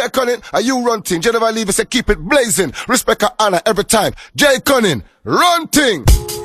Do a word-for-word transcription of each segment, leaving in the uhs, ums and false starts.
Jay Cunning, are you run thing? Geneva Levy say keep it blazing. Respect and honor every time. Jay Cunning, run thing.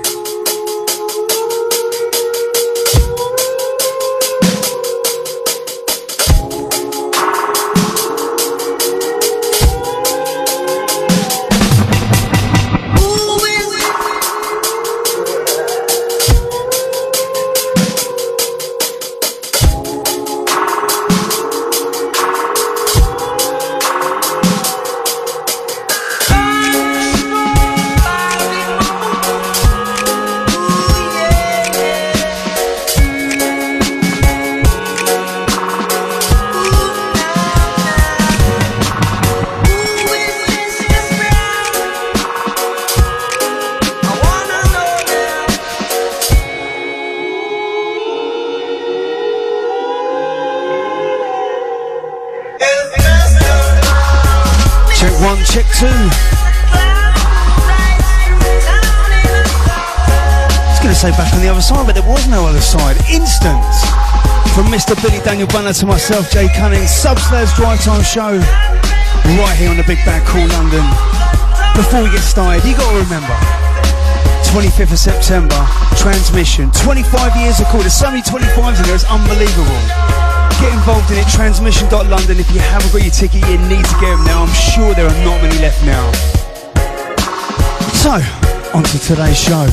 Check two. I was going to say back on the other side, but there was no other side. Instant. From Mister Billy Daniel Bunner to myself, Jay Cunning. Subslabs Drive Time Show. Right here on the Big Bad Call London. Before we get started, you got to remember. twenty-fifth of September. Transmission. twenty-five years of call. There's so many twenty-fives in there, it's unbelievable. Get involved in it, transmission dot london. If you haven't got your ticket, you need to get them now. I'm sure there are not many left now. So, on to today's show.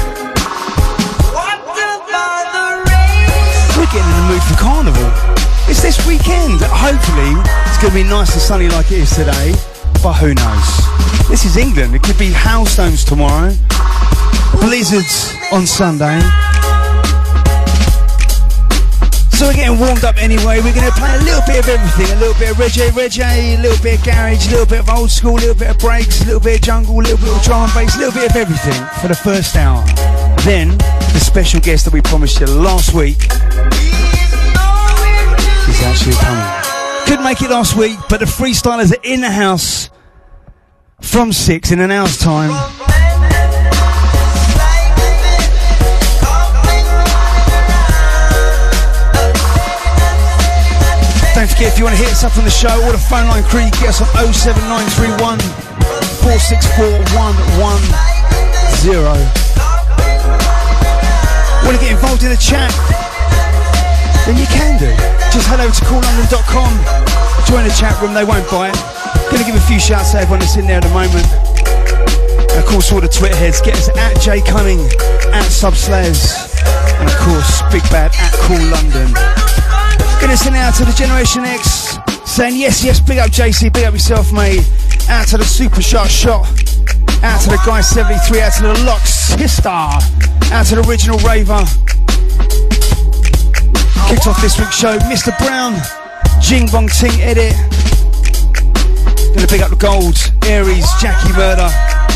We're getting in the mood for Carnival. It's this weekend. Hopefully, it's going to be nice and sunny like it is today. But who knows? This is England. It could be hailstones tomorrow. Blizzards on Sunday. So we're getting warmed up anyway. We're going to play a little bit of everything. A little bit of reggae, reggae, a little bit of garage, a little bit of old school, a little bit of breaks, a little bit of jungle, a little bit of drum and bass, a little bit of everything for the first hour. Then, the special guest that we promised you last week is actually coming. Couldn't make it last week, but the freestylers are in the house from six in an hour's time. Don't forget, if you want to hit us up on the show or the phone line crew, you get us on oh seven nine three one, four six four, one one zero. Want to get involved in the chat? Then you can do. Just head over to call london dot com, join the chat room, they won't bite. Gonna give a few shouts to everyone that's in there at the moment. And of course, all the Twitter heads, get us at Jay Cunning, at Subslabs, and of course, Big Bad at Call London. Gonna send it out to the Generation X, saying yes, yes, big up J C, big up yourself, mate. Out to the Super Shot Shot, out to the Guy seventy-three, out to the Lux Sister, out to the Original Raver. Kicked off this week's show, Mister Brown, Jing Bong Ting Edit. Gonna pick up the Golds, Aries, Jackie Murder.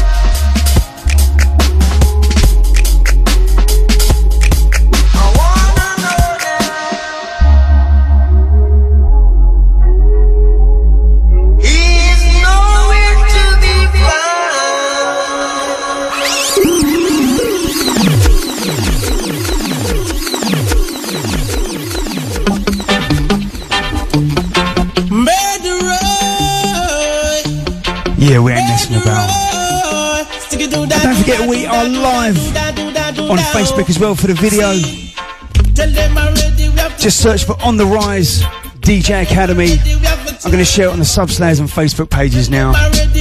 Yeah, we ain't messing about. And don't forget, we are live on Facebook as well for the video. Just search for On The Rise D J Academy. I'm going to share it on the Subslabs and Facebook pages now.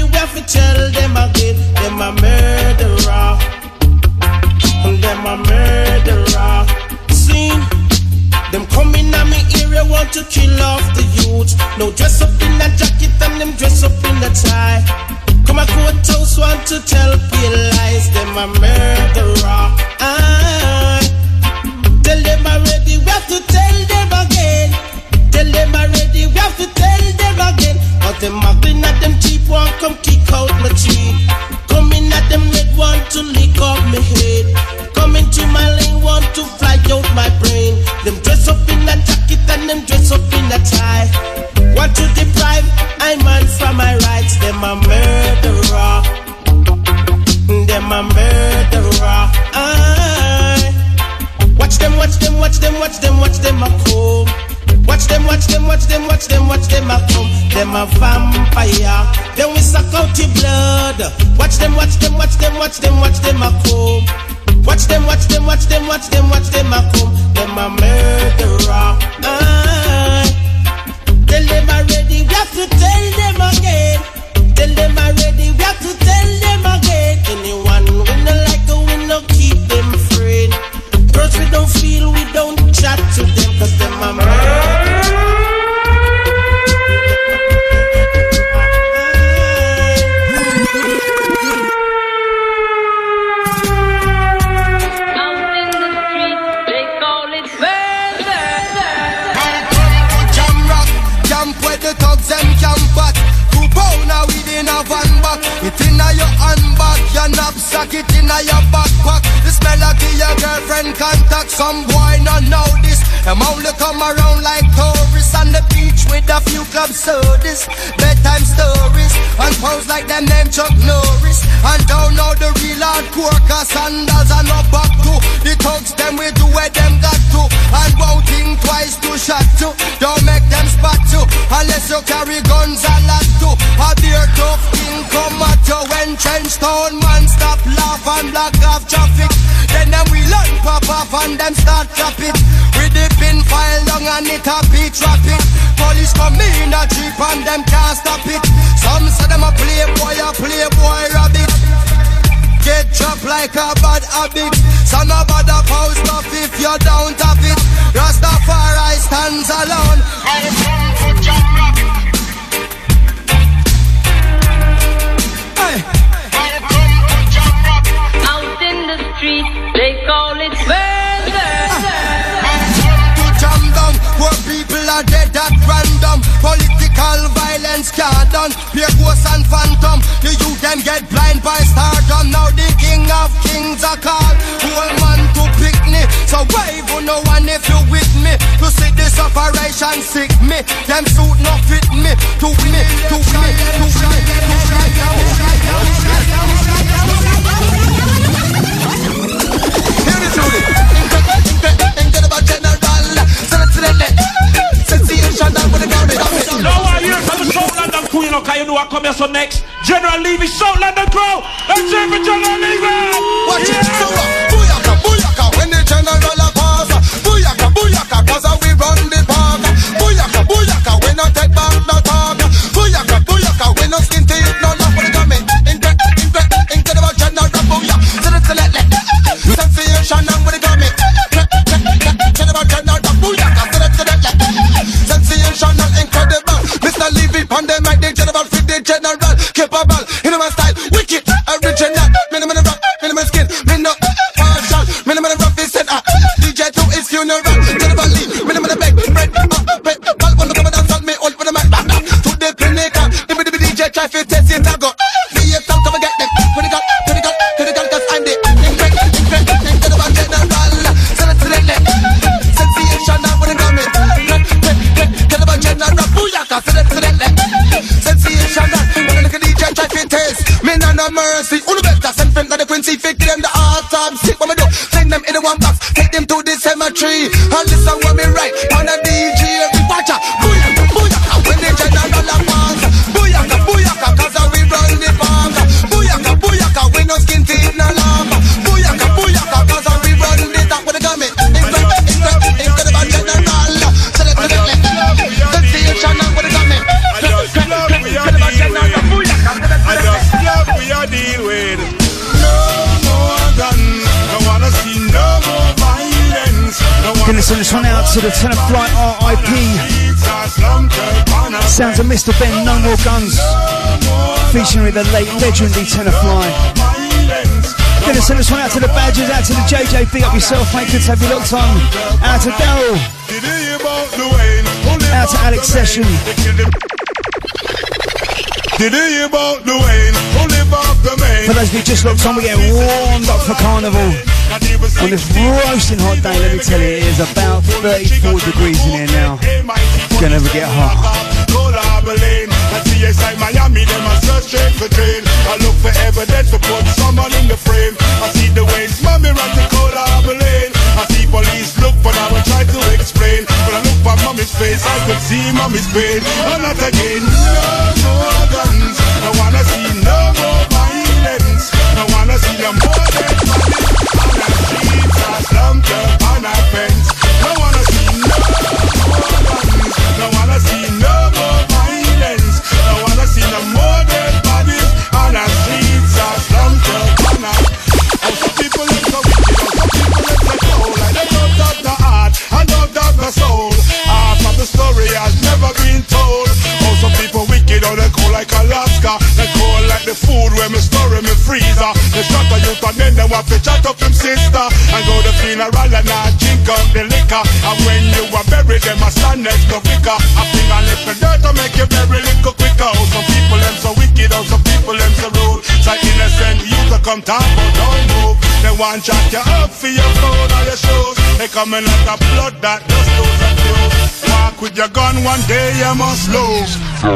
Them coming at me area want to kill off the youth. No dress up in a jacket and them dress up in a tie. Come a courthouse want to tell pale lies. Them a murderer. I tell them already, we have to tell them again. Tell them already, we have to tell them again. But them muggling at them cheap one come kick out my tree. Coming at them red want to lick off my head. Coming to my lane want to fly out my brain. Them dress up in a jacket and them dress up in a tie. Want to deprive I man from my rights. Them a murderer. Them a murderer. I watch them, watch them, watch them, watch them, watch them a come. Watch them, watch them, watch them, watch them, watch them a come. Them a a vampire. Then we suck out your blood. Watch them, watch them, watch them, watch them, watch them a come. Watch them, watch them, watch them, watch them, watch them a come. Them a murderer. Ah. Tell them already, we have to tell them again. Tell them already, we have to tell them again. Anyone we no like, we no keep them friend. Girls we don't feel, we don't chat to them, cause them a murderer. It inna your handbag, your knapsack, it inna your backpack. The smell of your girlfriend contact. Some boy not know this. Them only come around like tourists on the beach with a few club sodas, bedtime stories, and pose like them name Chuck Norris. And don't know the real hardcore, cause sandals are not back to. The thugs them we do where them got to. And won't think twice to shot to. Don't make them spot you, unless you carry guns a lot to. A beer tough king come at you when trench town man stop laugh and block off traffic. Then them we learn pop off and them start trap it. With the pin file down and it a beat rapid. Police come in a jeep and them can't stop it. Some say them a playboy, a playboy rabbit. Get dropped like a bad habit. So no bother post off if you don't have it. Rastafari stands alone. I come for John Rock. Hey. I come for John Rock. Out in the street, they call it murder. I come to jam down where people are dead at random. Political violence can't done. Pure ghosts and phantom. The youth them get blind by stardom. Now the king of kings are called. Whole man to pick me. So wave on no one if you with me. To see this operation sick me. Them suit not fit me. To me, to me, to me, to me. Hear the truth. Think about general. Sensation down with the garment. No, I hear from the South London Queen, okay, you know I come here so next. General Levy, South London crew. Let's see for General Levy. Watch it, so booyaka, booyaka, when the general a pass. Booyaka, booyaka, cause we run the park. Booyaka, booyaka, we no take back no talk. Booyaka, booyaka, we no skin teeth, no love for the garment. Incre, incre, incredible general booyaka. Sensation down with the garment. Incredible general booyaka. Sensational, incredible. Mister Levy, on the mic, the general, fit the general, capable, in my style, wicked, original. Minimum rock, minimum skin, minimum partial, minimum rough is set up. D J to his funeral, general Lee, minimum beg, bread, up, bread, ball, when the come and dance on me, all for the mic, to the pinnacle, the B D J try to test it, I go. See if some come and get them, critical, critical, critical, cause I'm the incredible, incredible general, sensational, when it comes in. Sensational, when I look at D J try to taste. Me no no mercy, who the better send friends to the Quincy, fit them the autopsy. What me do? Send them in the one box, take them to the cemetery. And listen what me write on a D J. We watch out, booyaka, booyaka, when the general a pass. Booyaka, booyaka, cause we run the park. Booyaka, booyaka, we no skin teeth no lava. Booyaka, booyaka, cause we run the top with the gummy. Incredible, incredible general. Sensational with the gummy. I just love we are deal with. No more gun. I wanna see no more violence. Gonna send this one out to the Tenor Flight R I P. Sounds of Mister Ben, No More Guns. Featuring the late legendary Tenor Flight. Gonna send this one out to the Badgers, out to the J J. Big up yourself, mate. Good to have you locked on. Out to Daryl. Out to Alex Session. Did you hear about the Wayne? Who live off the main? For those of you just looked on, we get warmed up for Carnival. On this roasting hot day, let me tell you, it is about thirty-four degrees in here now. It's gonna never get hot. I see inside Miami, them a search straight for train. I look for evidence to put someone in the frame. I see the ways mommy run to Cold Harbor Lane. I see police look, but I will try to explain. When I look for mommy's face, I could see mommy's pain. And not again. like Alaska. They cold like the food when me store in me freezer. They shut a youth and then they want to chat up them sister. And go to funeral and I drink up the liquor. And when you are buried, them a stand next to vicar. I think I left the dirt to make you bury little quicker. Oh, some people them so wicked, oh, some people them so rude. So innocent you to come talk but don't move. They want chat you up for your phone or your shoes. They coming like a blood that just goes up you. Walk with your gun one day you must lose.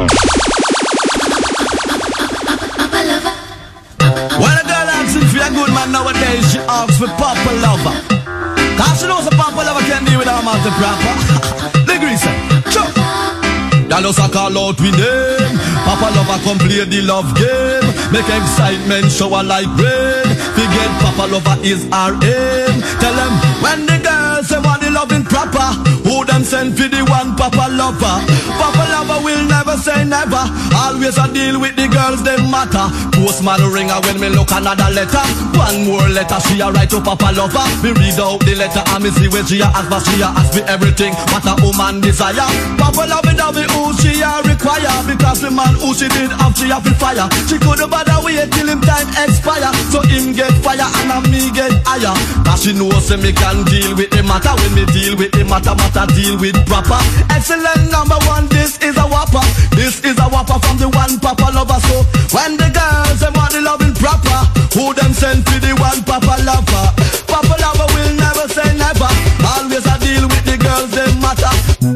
When a girl asks if you're a good man nowadays, she asks for Papa Lover. Cause she knows a Papa Lover can deal with her mouth proper. The greaser, chop. That does a call out with them. Papa Lover come play the love game. Make excitement shower like rain. Forget Papa Lover is our aim. Tell them when the girls say want the loving proper, who them send for the one Papa Lover. Papa Lover will never say never. Always a deal with the girls them matter. Postman ringer when me look another letter. One more letter she a write to Papa Lover. Me read out the letter and me see where she a ask for. She a ask for everything what a woman desire. Papa Lover love me who she a require. Because the man who she did have she a fi fire. She couldn't bother wait till him time expire. So him get fire and a me get higher. Cause she knows say me can deal with the matter. When me deal with the matter, matter deal with proper. Excellent number one, this is a whopper. This is a whopper from the one Papa Lover. So when the girls them want the loving proper, who them send to the one Papa Lover. Papa Lover will never say never. Always a deal with the girls them matter.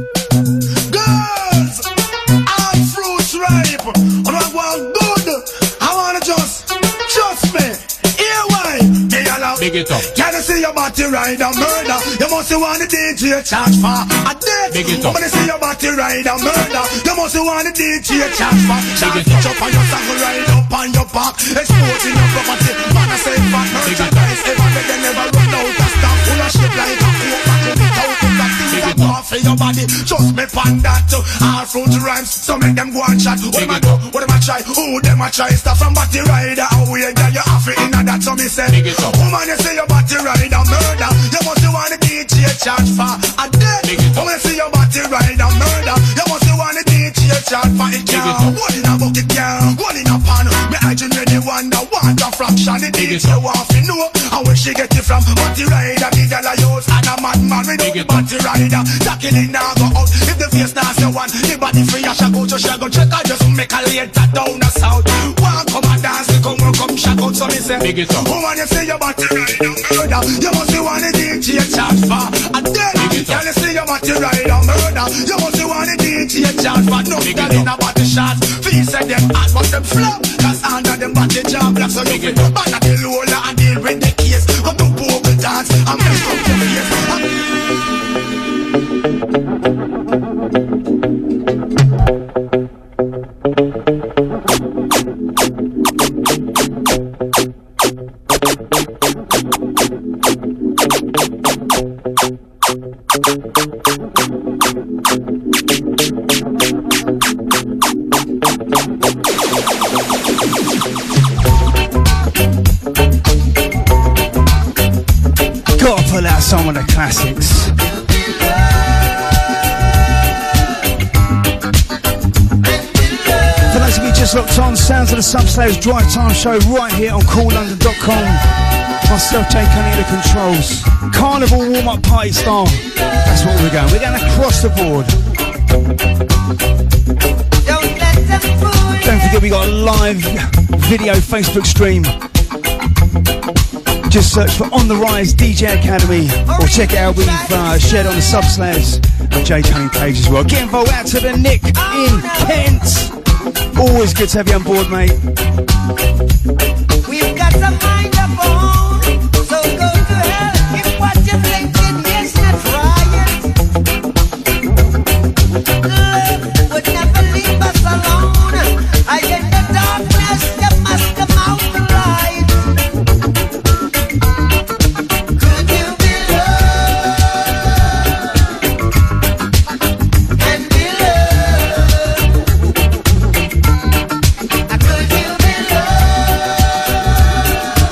Girls, all fruits ripe. And I want good. I wanna just trust me. Here why? Me allow. Big it up. Can you see your body ride and murder? You must want the D J charge for a death. Big it up. When you see your body ride and murder, you must want the D J charge for. Charge it up on your song, ride up on your park, exposing your property. Man, I say fat merchandise. Ever they never run out of stock. Full of shit like a coke back in the town. That off for your body, just me pan that too. All fruit rhymes, so make them go and chat. What am I do? What am I try? Who them I try? Start from body rider, how we get you off it in that. So me say, woman, you say your body rider murder. You must want the D J charge for a death. Woman, you say your body rider murder. You must want the D J charge for it. Can't one in a bucket, can't one in a pan. Me I just really wonder want a fraction. The D J want to know how where she get it from. Body rider, the girl I use and a madman without the body rider. Talking it now go out. If the face now say one, the body free I shall go to shall go check. I just make a later down the south. One come and dance, come on, come shall go. So me say, woman, you say your body rider murder. You must be one of the D J charge for a dead. Can you see your body rider murder? You must be one of the D J charge for no girl in a body shots. Feel say them hot but them flop. Cause under them body job black. So you fit ban at the Lola and deal with the case. Come to Google dance and mess up your face. Gotta pull out some of the classics. For those of you just locked on, sounds of the Subslaves Drive Time Show right here on cool london dot com. Myself, Jay Cunning, the controls. Carnival warm-up party style. That's what we're going. We're going across the board. Don't forget we got a live video Facebook stream. Just search for On The Rise D J Academy or check it out. We've uh, shared on the Subslaves and Jay Cunning page as well. Get involved. Out to the Nick in Kent. Always good to have you on board, mate. We've got some mind of our own, so go to hell if what you're thinking is not right. Love would never leave us alone. I in the darkness, you must come out the light. Could you be loved and be loved? Could you be loved?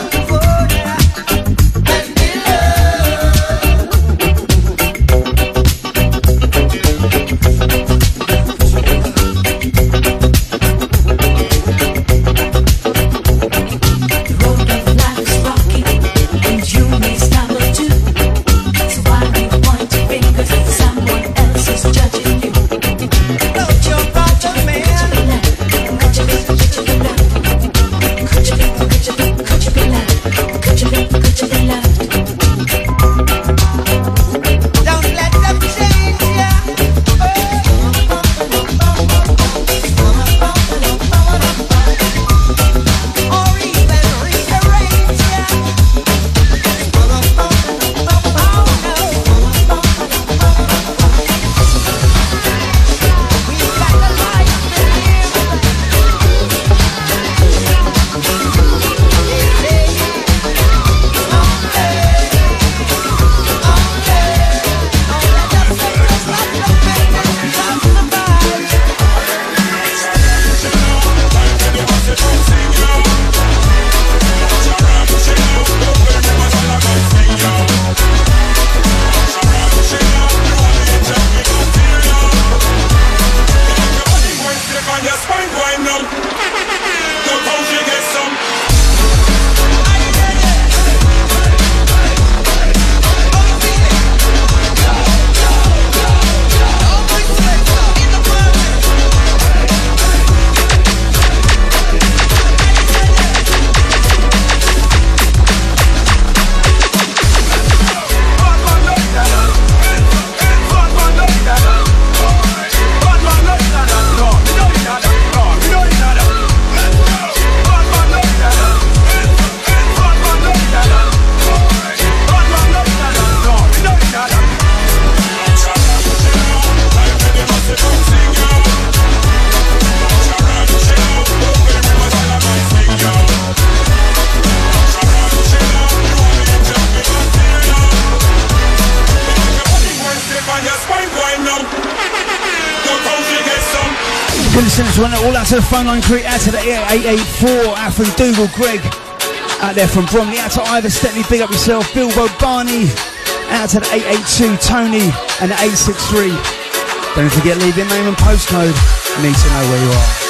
Listeners, one all out to the phone line crew, out to the eight eight four, out from Dougal, Greg, out there from Bromley, out to Ivor Stepney, big up yourself, Bilbo, Barney, out to the eight eight two, Tony, and the eight six three. Don't forget, leave your name and postcode. I need to know where you are.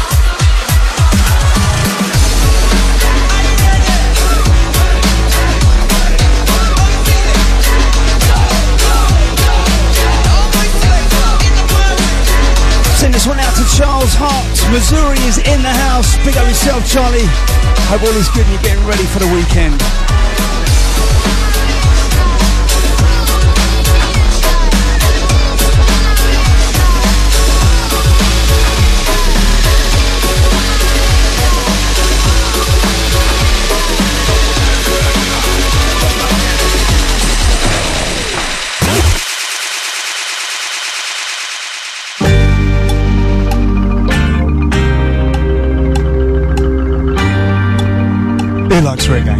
Send this one out to Charles Hart. Missouri is in the house. Big up yourself, Charlie. Hope all is good and you're getting ready for the weekend. Who likes reggae?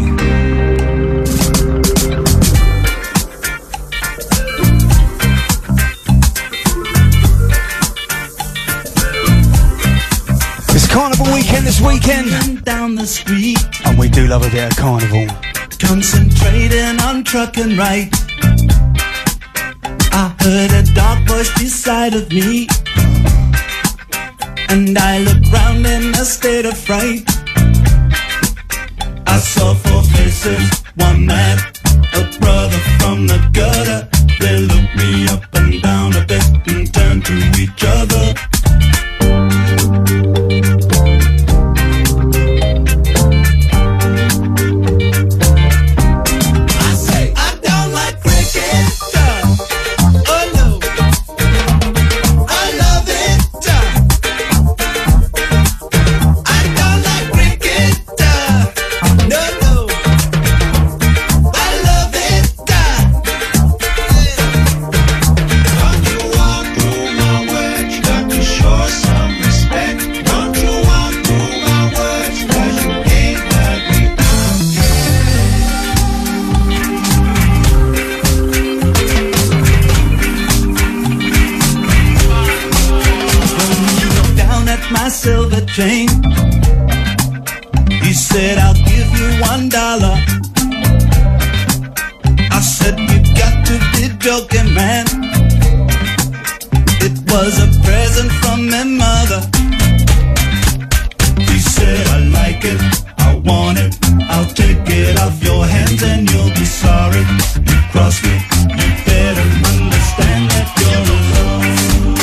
It's Carnival weekend this weekend. Down the street, and we do love a bit of Carnival. Concentrating on trucking right. I heard a dark voice beside of me, and I looked round in a state of fright. I saw four faces, one man, a brother from the gutter. They looked me up and down a bit and turned to each other. I say, I don't like cricket. Oh no, I love it. I don't like cricket. No, no, I love it. Don't you walk through my words, you got to show some respect. Don't you walk through my words, cause you ain't let me down. When you look down at my silver chain, he said, I'll give you one dollar. I said, you got to be joking, man. It was a present from my mother. He said, I like it, I want it, I'll take it off your hands and you'll be sorry. You cross me, you better understand that you're alone.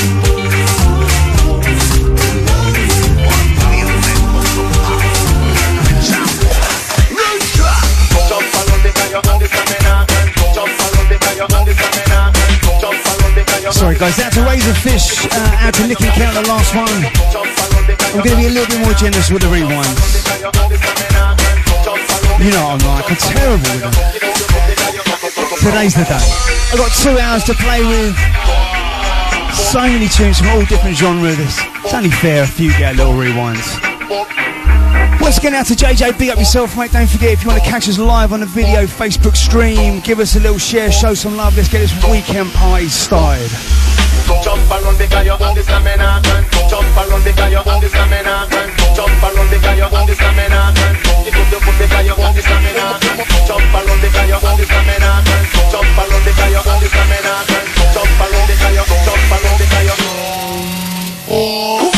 Sorry guys, out to Razorfish, uh, out to Nick and Count, the last one. I'm going to be a little bit more generous with the rewinds. You know what I'm like, I'm terrible with them. Today's the day. I've got two hours to play with. So many tunes from all different genres. It's only fair if you get a little rewinds. Once again, out to J J, big up yourself, mate. Don't forget, if you want to catch us live on the video, Facebook stream, give us a little share, show some love. Let's get this weekend party started. Jump around because you want the stamina. Jump around because you want the stamina. Jump around because you want the stamina. It was the foot because you want the stamina. Jump around because you want the stamina. Jump around because you want the stamina. Jump around because you jump around because you. Oh.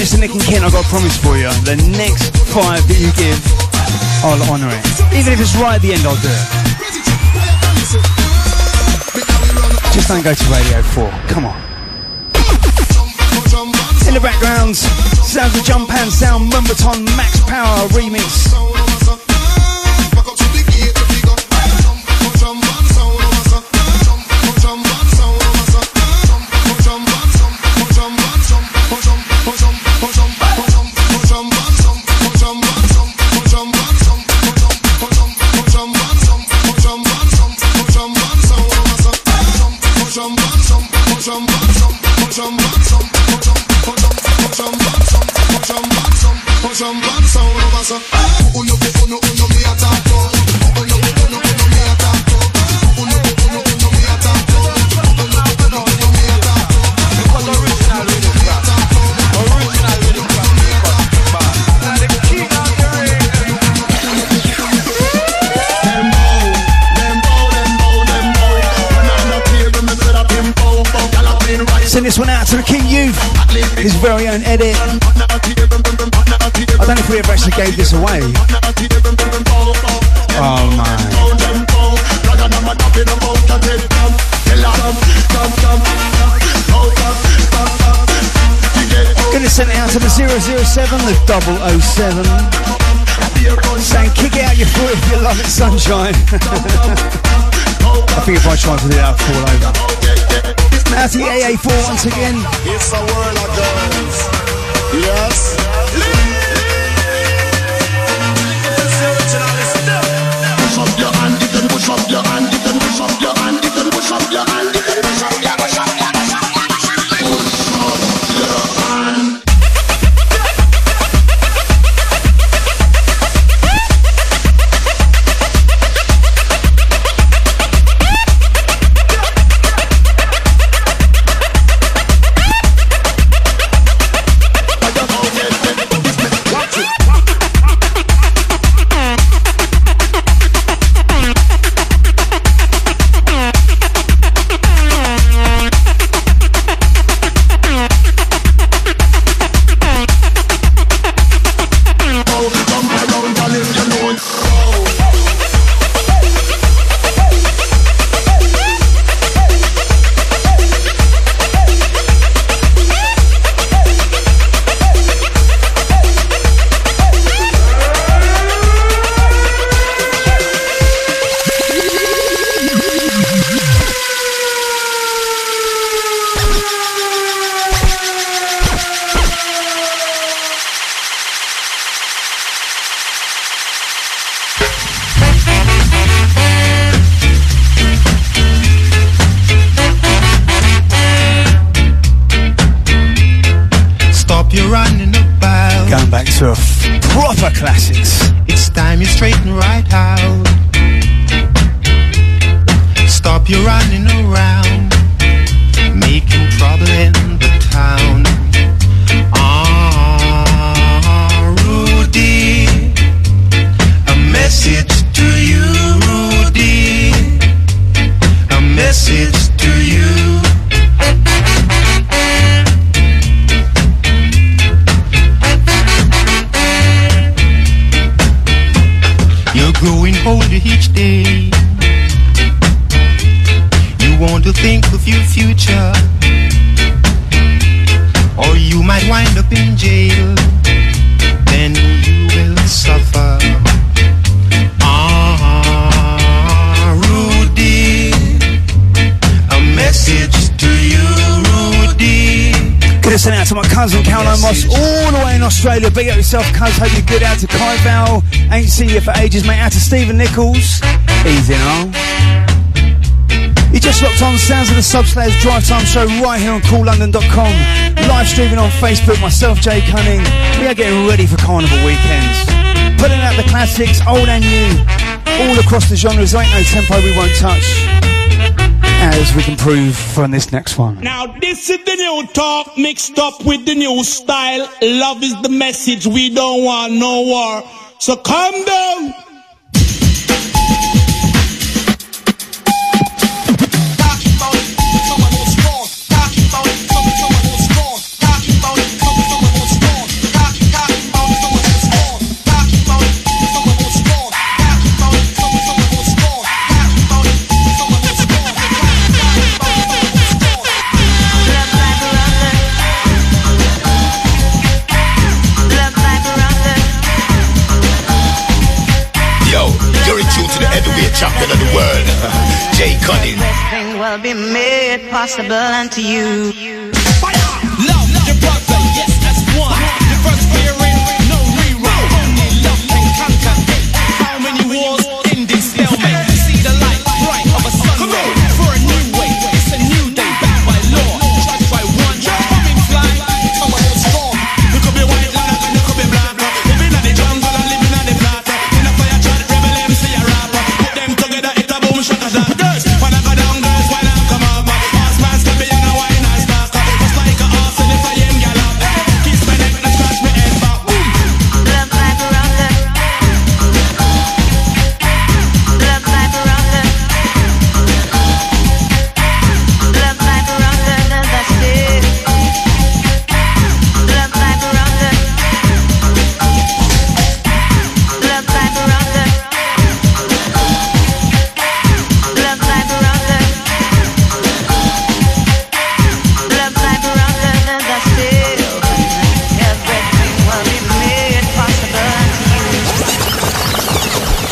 Mister Nick and Ken, I've got a promise for you. The next five that you give, I'll honour it. Even if it's right at the end, I'll do it. Just don't go to Radio four. Come on. In the background, sounds of Jump and Sound, Mumbaton, Max Power remix. Send this one out to the King Youth, his very own edit. I don't know if we ever actually gave this away. Oh man. Gonna send it out to the zero zero seven, the double oh seven. Saying kick it out your foot if you love it, sunshine. I think if I try to do that, I'll fall over. Out to the A A four once again. It's a world of girls. Yes. Push up your hand, you can push up your hand, you can push up your hand, you can push up your hand, you can push up your hand, push up your hand, push up your hand. To a f- proper classics. It's time you straighten right out. Stop your running around, making trouble in the town. Ah, Rudy, a message to you, Rudy, a message to you. Growing older each day, you want to think of your future, or you might wind up in jail, then you will suffer. Ah, Rudy, a message to you, Rudy. Gonna send out to my cousin Caroline Moss all the way in Australia. Big up yourself, cuz. Hope you're good. Out to Kai Val. Ain't seen you for ages, mate. Out to Stephen Nichols. Easy now. You just locked on Sounds of the Subslayers Drive Time Show right here on cool london dot com. Live streaming on Facebook. Myself, Jay Cunning. We are getting ready for Carnival weekends. Putting out the classics, old and new, all across the genres. There ain't no tempo we won't touch, as we can prove from this next one. Now this is the new talk mixed up with the new style. Love is the message, we don't want no war. So calm down. to the heavyweight champion of the world, Jay Cunning. Everything will be made possible unto you. Love your brother, yes, that's one. The first hearing, no rewrite. Only love can conquer. How many wars in this stalemate? See the light bright of a sun ray for a new way. It's a new day, backed by law, judged by one. Coming fly, come on, strong. You could be white, you could be black. Living at the jungle and living at the flat. In a fire chat, rebel M C a rapper. Put them together, it's a boom shaka shaka. Girls, when I go down, girls, when I come up. Ask man, step in and wine and start. Just like a horse in the fire and gallop. Kiss my neck and scratch my head back. Boom. Love like a rocker. Love like a rocker. Love like a rocker, that's it. Love like a rocker. Love like a rocker. Love like a rocker. Love like a rocker, that's it. Everything will be made possible unto you.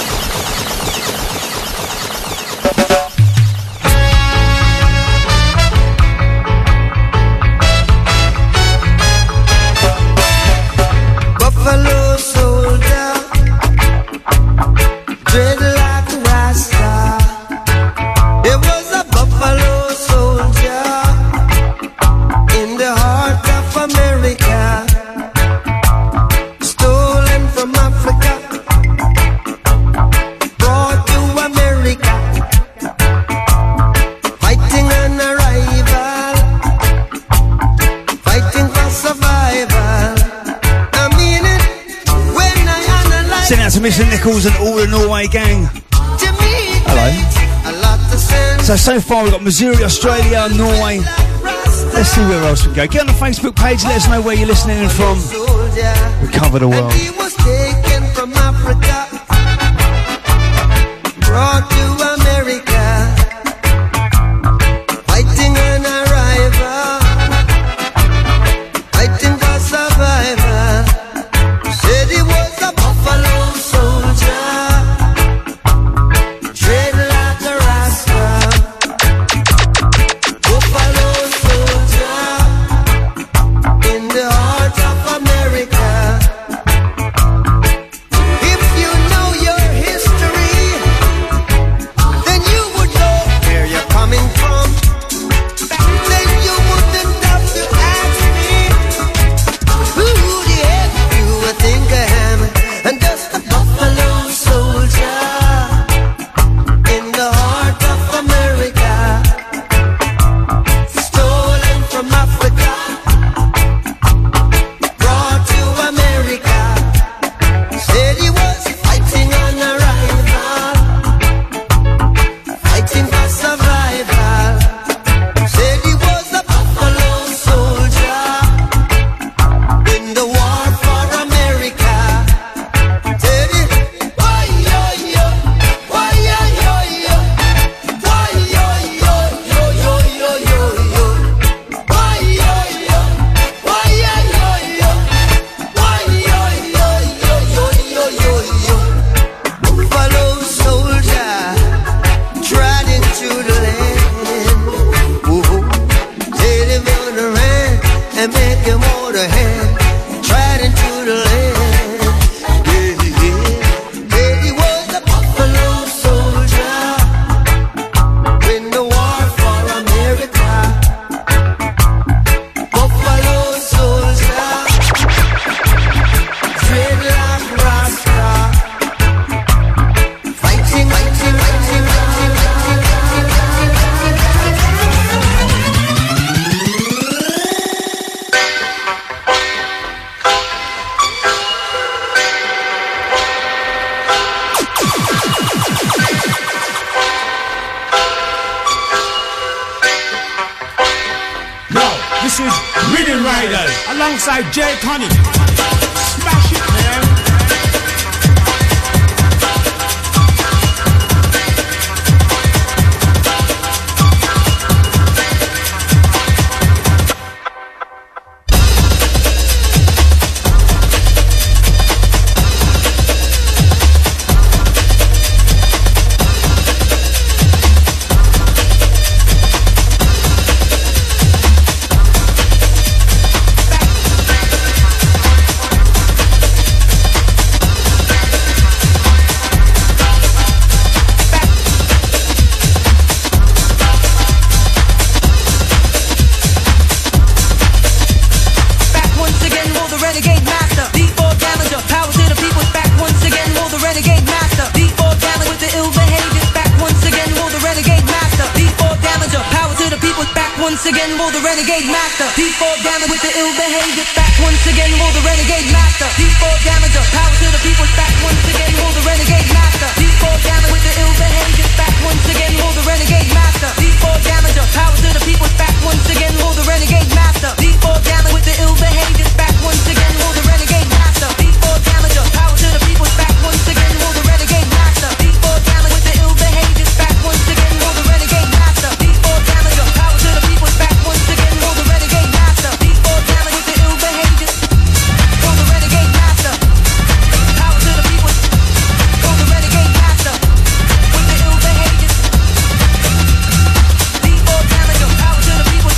Buffalo soldier, dreadlock rasta. There was a buffalo soldier in the heart of America, stolen from Africa, brought to America, fighting an arrival, fighting for survival. I mean it when I analyze. Send out to Mister Nichols and all the Norway gang. To me, it Hello. makes a lot of sense. So, so far we've got Missouri, Australia, Norway. Let's see where else we can go. Get on the Facebook page, let us know where you're listening in from. Soldier, We cover the world. he was taken from Africa, brought to America, fighting an arrival, fighting for survival. Said he was a buffalo soldier, dreadlock a rasta. Buffalo soldier in the heart of America. If you know your history, then you would know where you're coming from. Then you wouldn't have to ask me, who the heck you would think I am? And just a buffalo soldier in the heart of America, stolen from Africa, brought to America. Said he was fighting on arrival, fighting for survival. Said he was a buffalo soldier in the war for America. Said he, why yo yo, why yo yo yo, why yo yo yo yo yo yo yo, why yo yo, why yo yo yo, why yo yo yo yo yo yo yo. Buffalo soldier trod into the land. Whoa, said him on the land and make him hold a hand. Trod into the land. Yeah, yeah. Said he was a buffalo soldier in the war for America. Buffalo soldier, dreadlock rasta, fighting, fighting, fighting, fighting, fighting, Now, this is Rhythm Riders alongside Jay Cunning. Smash it, man. the renegade master. D four damage with the ill behavior. Back once again, hold the renegade master. D four damager, power to the people. Back once again, hold the renegade master. D four damage with the ill behavior. Back once again, hold the renegade master. D four damager, power to the people. Back once again, hold the renegade master. D four damage with the ill behavior. Back once again, hold the renegade master. D four damager, power to the people. Back once again, hold the renegade master. D four damage with the ill behavior. Back once again, hold the renegade master. D four damager, power to the people. Back once again, hold the renegade master. D four damage with the ill behavior. Hold the renegade master. Power to the people. Hold the renegade master. With the ill behavior. D four damager, power to the people.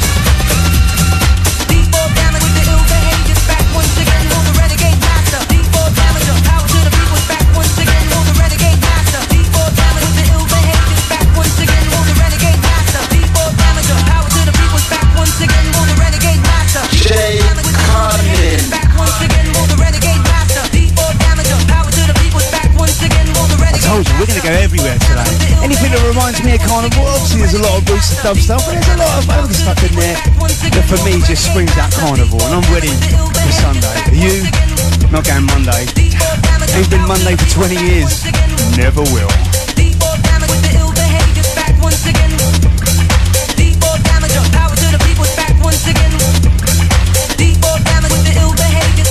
D four damage with the ill behavior. Back once again, hold the renegade master. D four damager, power to the people. Back once again, hold the renegade master. D four damage with the ill behavior. Back once again, hold the renegade master. D four damager, power to the people. Back once again, hold the renegade master. Jay Cunning. Back once again, hold the renegade master. D four damager, power to the people. Back once again, hold the I renegade. told you, we're going to go everywhere today. Anything that reminds me of Carnival, obviously there's a lot of roots and dub stuff, but there's a lot of other stuff in there that for me just screams out Carnival, and I'm ready for Sunday. Are you? Not going Monday. Ain't been Monday for twenty years. Never will. D four damage with the ill behavior. Back once again. D four damager, power to the people. Back once again. D four damage with the ill behavior.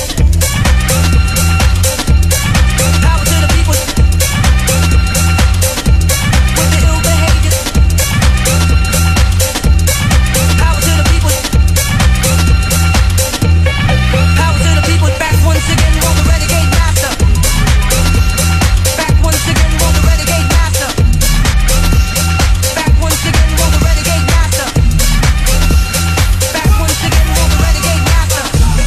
Power to the people. With the ill behavior. Power to the people. Power to the people. Back once again, hold the renegade master. Back once again, hold the renegade master. Back once again, hold the renegade master. Back once again, hold the renegade master.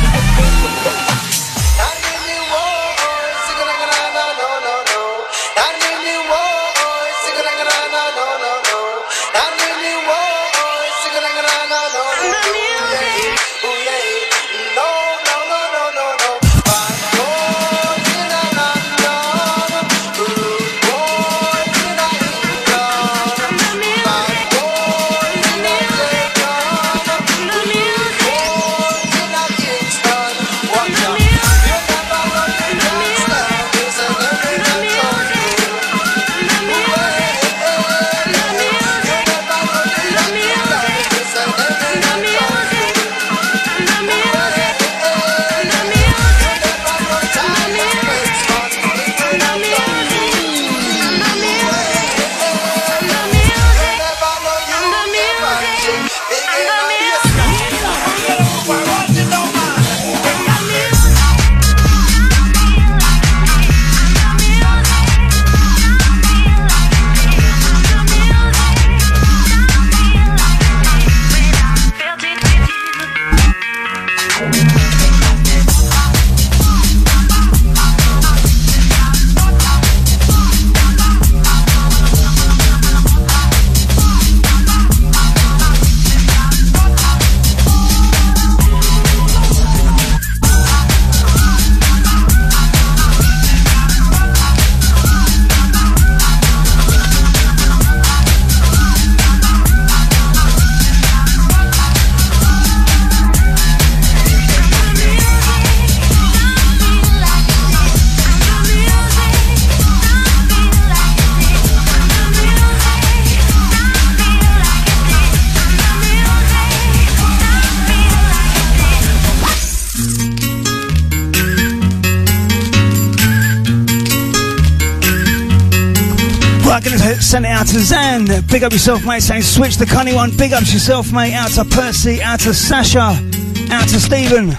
Right, gonna send it out to Zan. Big up yourself, mate. Saying switch the cunny one. Big up yourself, mate. Out to Percy. Out to Sasha. Out to Stephen.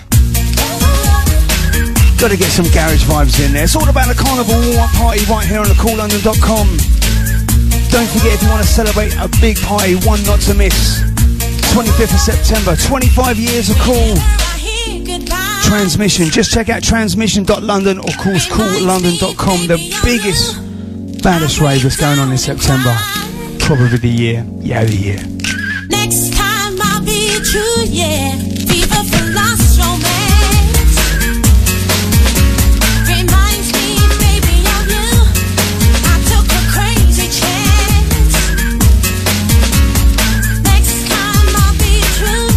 Got to get some garage vibes in there. It's all about the Carnival warm-up party right here on the cool london dot com. Don't forget, if you want to celebrate a big party, one not to miss. twenty-fifth of September, twenty-five years of Cool. Transmission. Just check out transmission dot london or course cool london dot com. The biggest, baddest rave that's going on in September. Probably the year. Yeah, the year. Next time I'll be true, yeah. Fever for lost romance. Reminds me, baby, of you. I took a crazy chance. Next time I'll be true.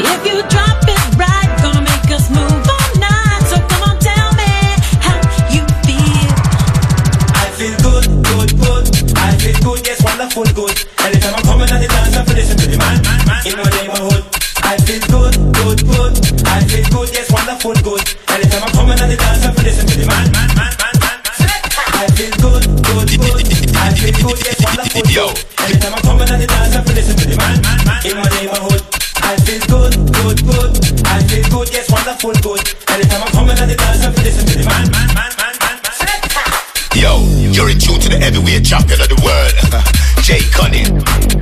If you drop it right, gonna make us move all night. So come on, tell me how you feel. I feel good, good, good. I feel good, yes, wonderful, good. Anytime I'm coming at the dance, I feel listen to the man, man, man in my neighborhood. I feel good, good, good. I feel good, yes, wonderful, good. Anytime I'm coming at the dance, I feel listen to the man, man, man, man, man, man. I feel good, good, good. I feel good, yes, wonderful, good. Anytime I'm coming at the dance, I feel listen to the man, man, man in my neighborhood. I feel good, good, good. I feel good, yes, wonderful, good. Anytime I'm coming at the dance, I feel listen to the man, man, man, man, man, man. Yo, you're in tune to the heavyweight champion of the world, Jay Cunning.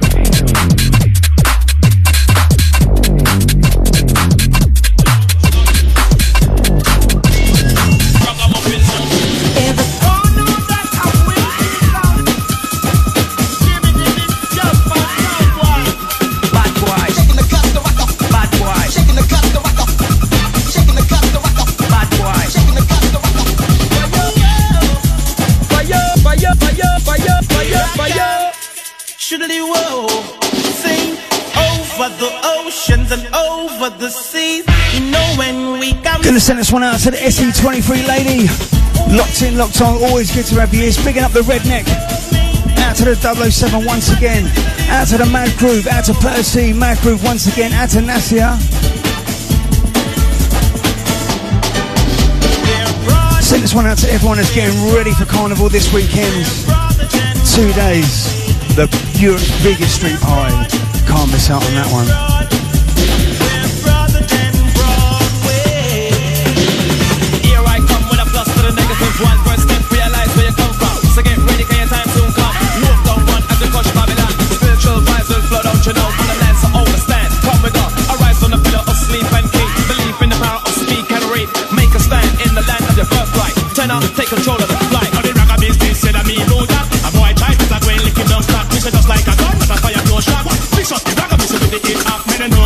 Gonna send this one out to the S E twenty-three lady. Locked in, locked on, always good to have you here. Bigging up the redneck. Out to the double oh seven once again. Out to the Mad Groove, out to Percy, Mad Groove once again. Out to Nasia. Send this one out to everyone that's getting ready for Carnival this weekend. Two days. The Europe's biggest street party. Can't miss out on that one. One first step, realize where you come from. So get ready, cause your time soon come. Look, don't run as you touch Babylon. Spiritual vibes will flow, don't you know? On the land, so overstand. Come with us, arise on the pillar of sleep and keep. Believe in the power of speak and read. Make a stand in the land of your birthright. Turn on, take control of the flight. Now the ragga business said I mean no that. A boy try to that way, lick him down flat. We say just like a gun, but a fire no shot. Fix up the ragga business with the hit up, men and know.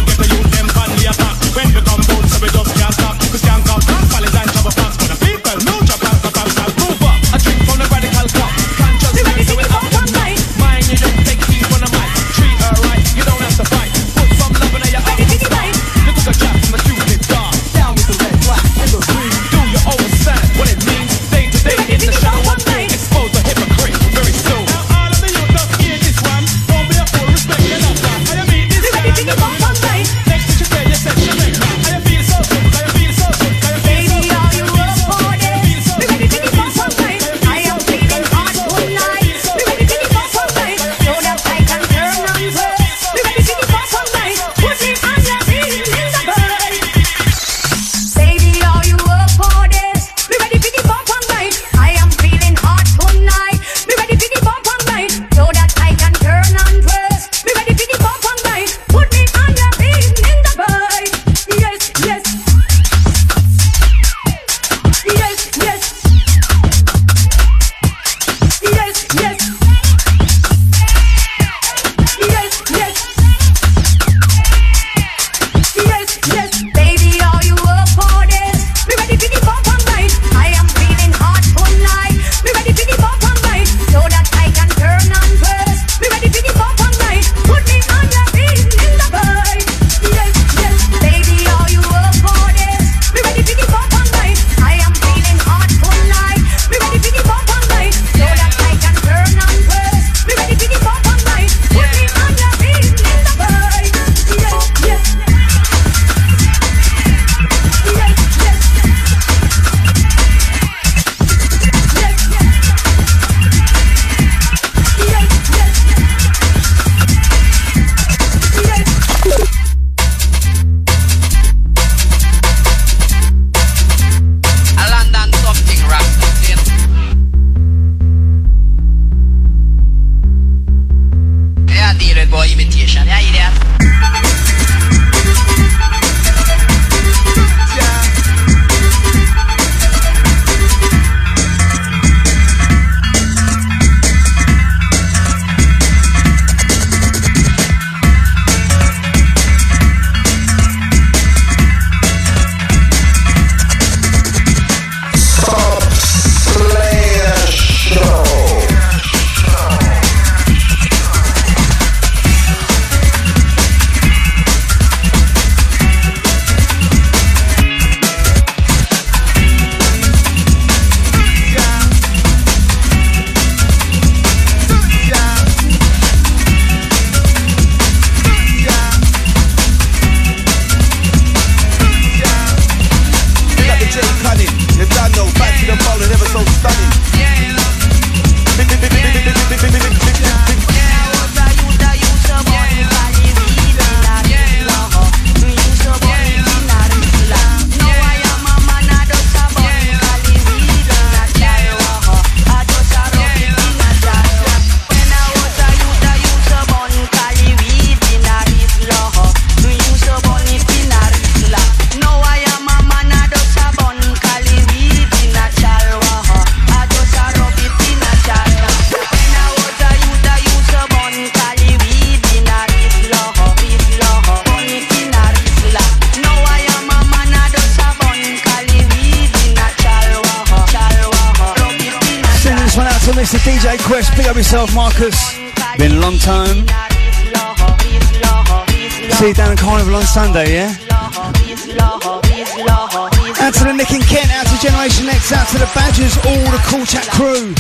Mister D J Quest, big up yourself, Marcus. Been a long time. See you down at Carnival on Sunday, yeah? Out to the Nick and Kent, out to Generation X, out to the Badgers, all the Cool Chat crew.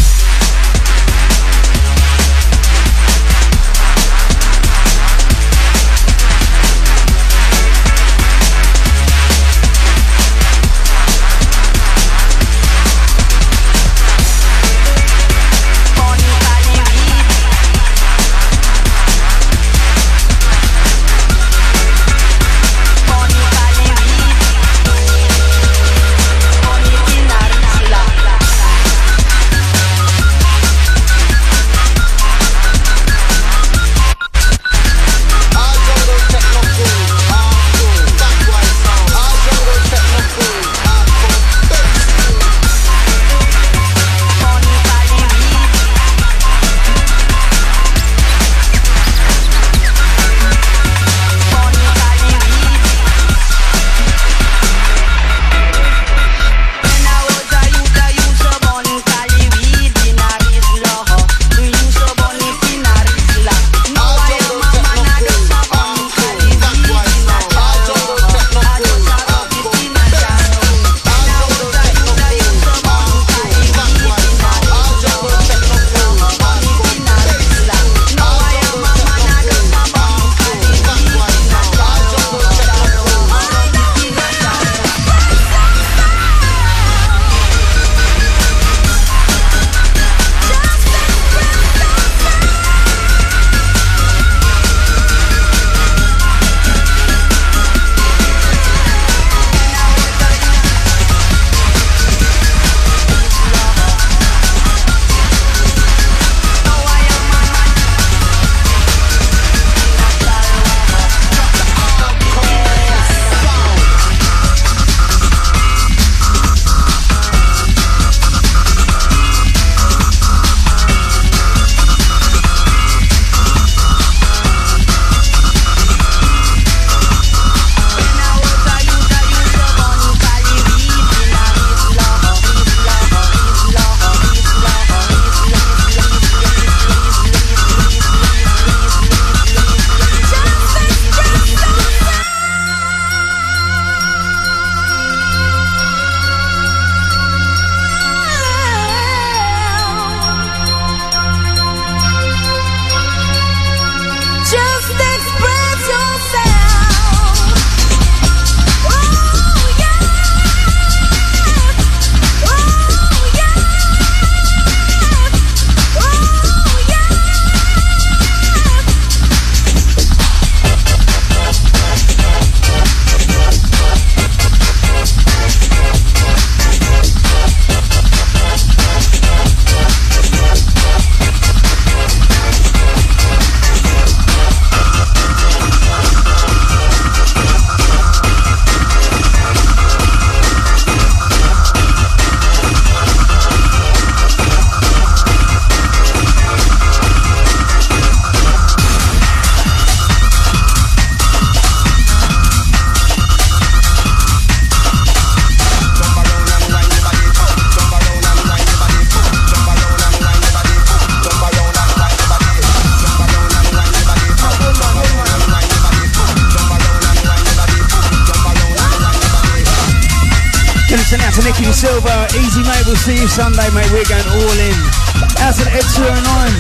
Nicky Silver, easy mate, we'll see you Sunday mate, we're going all in. Out to the Ed two oh nine,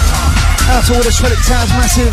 out to all the Trellick Towers Massive.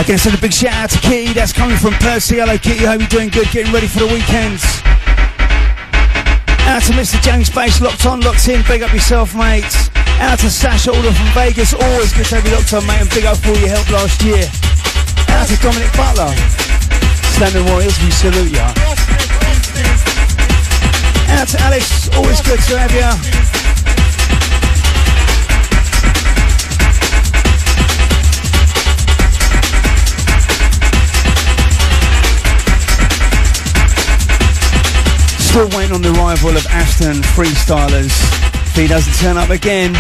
I'm going to send a big shout out to Kitty, that's coming from Percy. Hello Kitty, hope you're doing good, getting ready for the weekends. Out to Mister James Bass, locked on, locked in, big up yourself mate. Out to Sasha, all from Vegas, always good to have you locked on mate, and big up for all your help last year. Out to Dominic Butler, Slamming Warriors, we salute ya. Out to Alice, always good to have ya. Still waiting on the arrival of Ashton Freestylers. If he doesn't turn up again.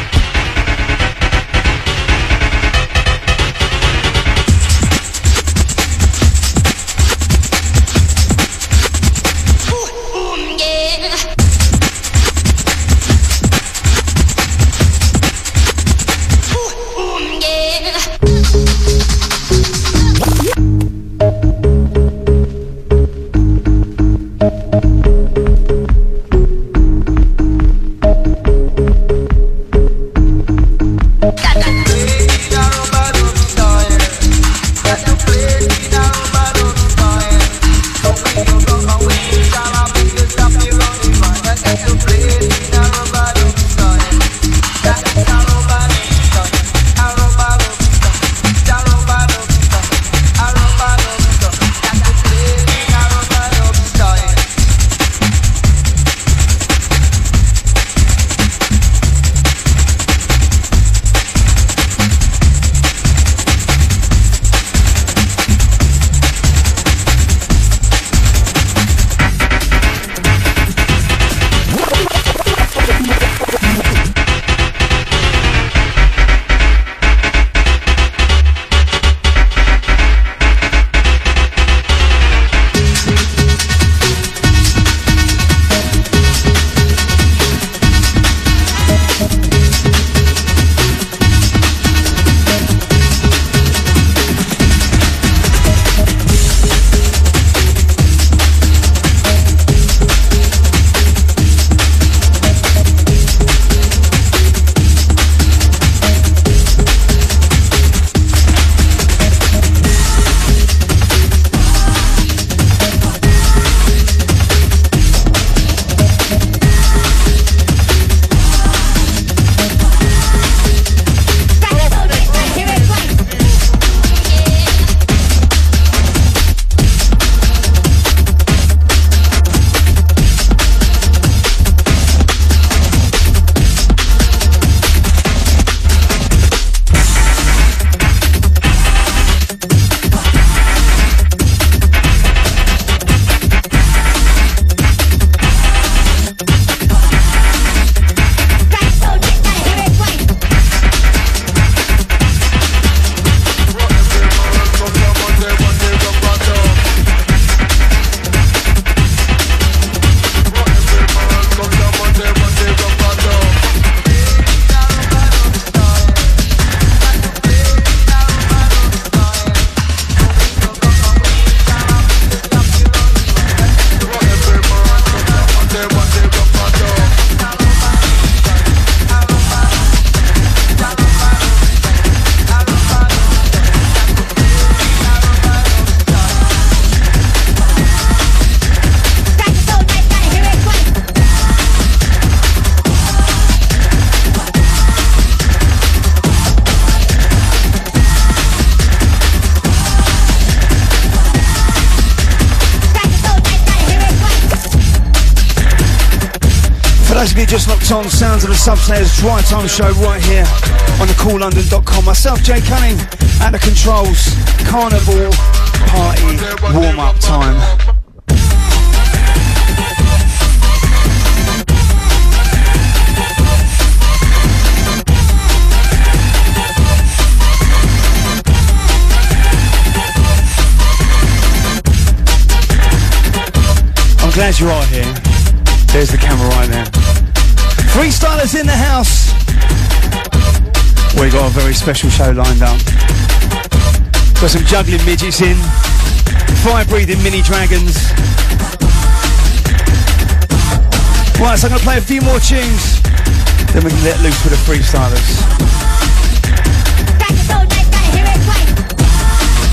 Just locked on Sounds of the Subslayers Dry Time Show right here on the cool london dot com. Myself, Jay Cunning, at the controls. Carnival party warm-up time. I'm glad you are here. There's the camera right there. Freestylers in the house. We got a very special show lined up. Got some juggling midgets in, fire-breathing mini dragons. Right, so I'm going to play a few more tunes, then we can let loose with the freestylers.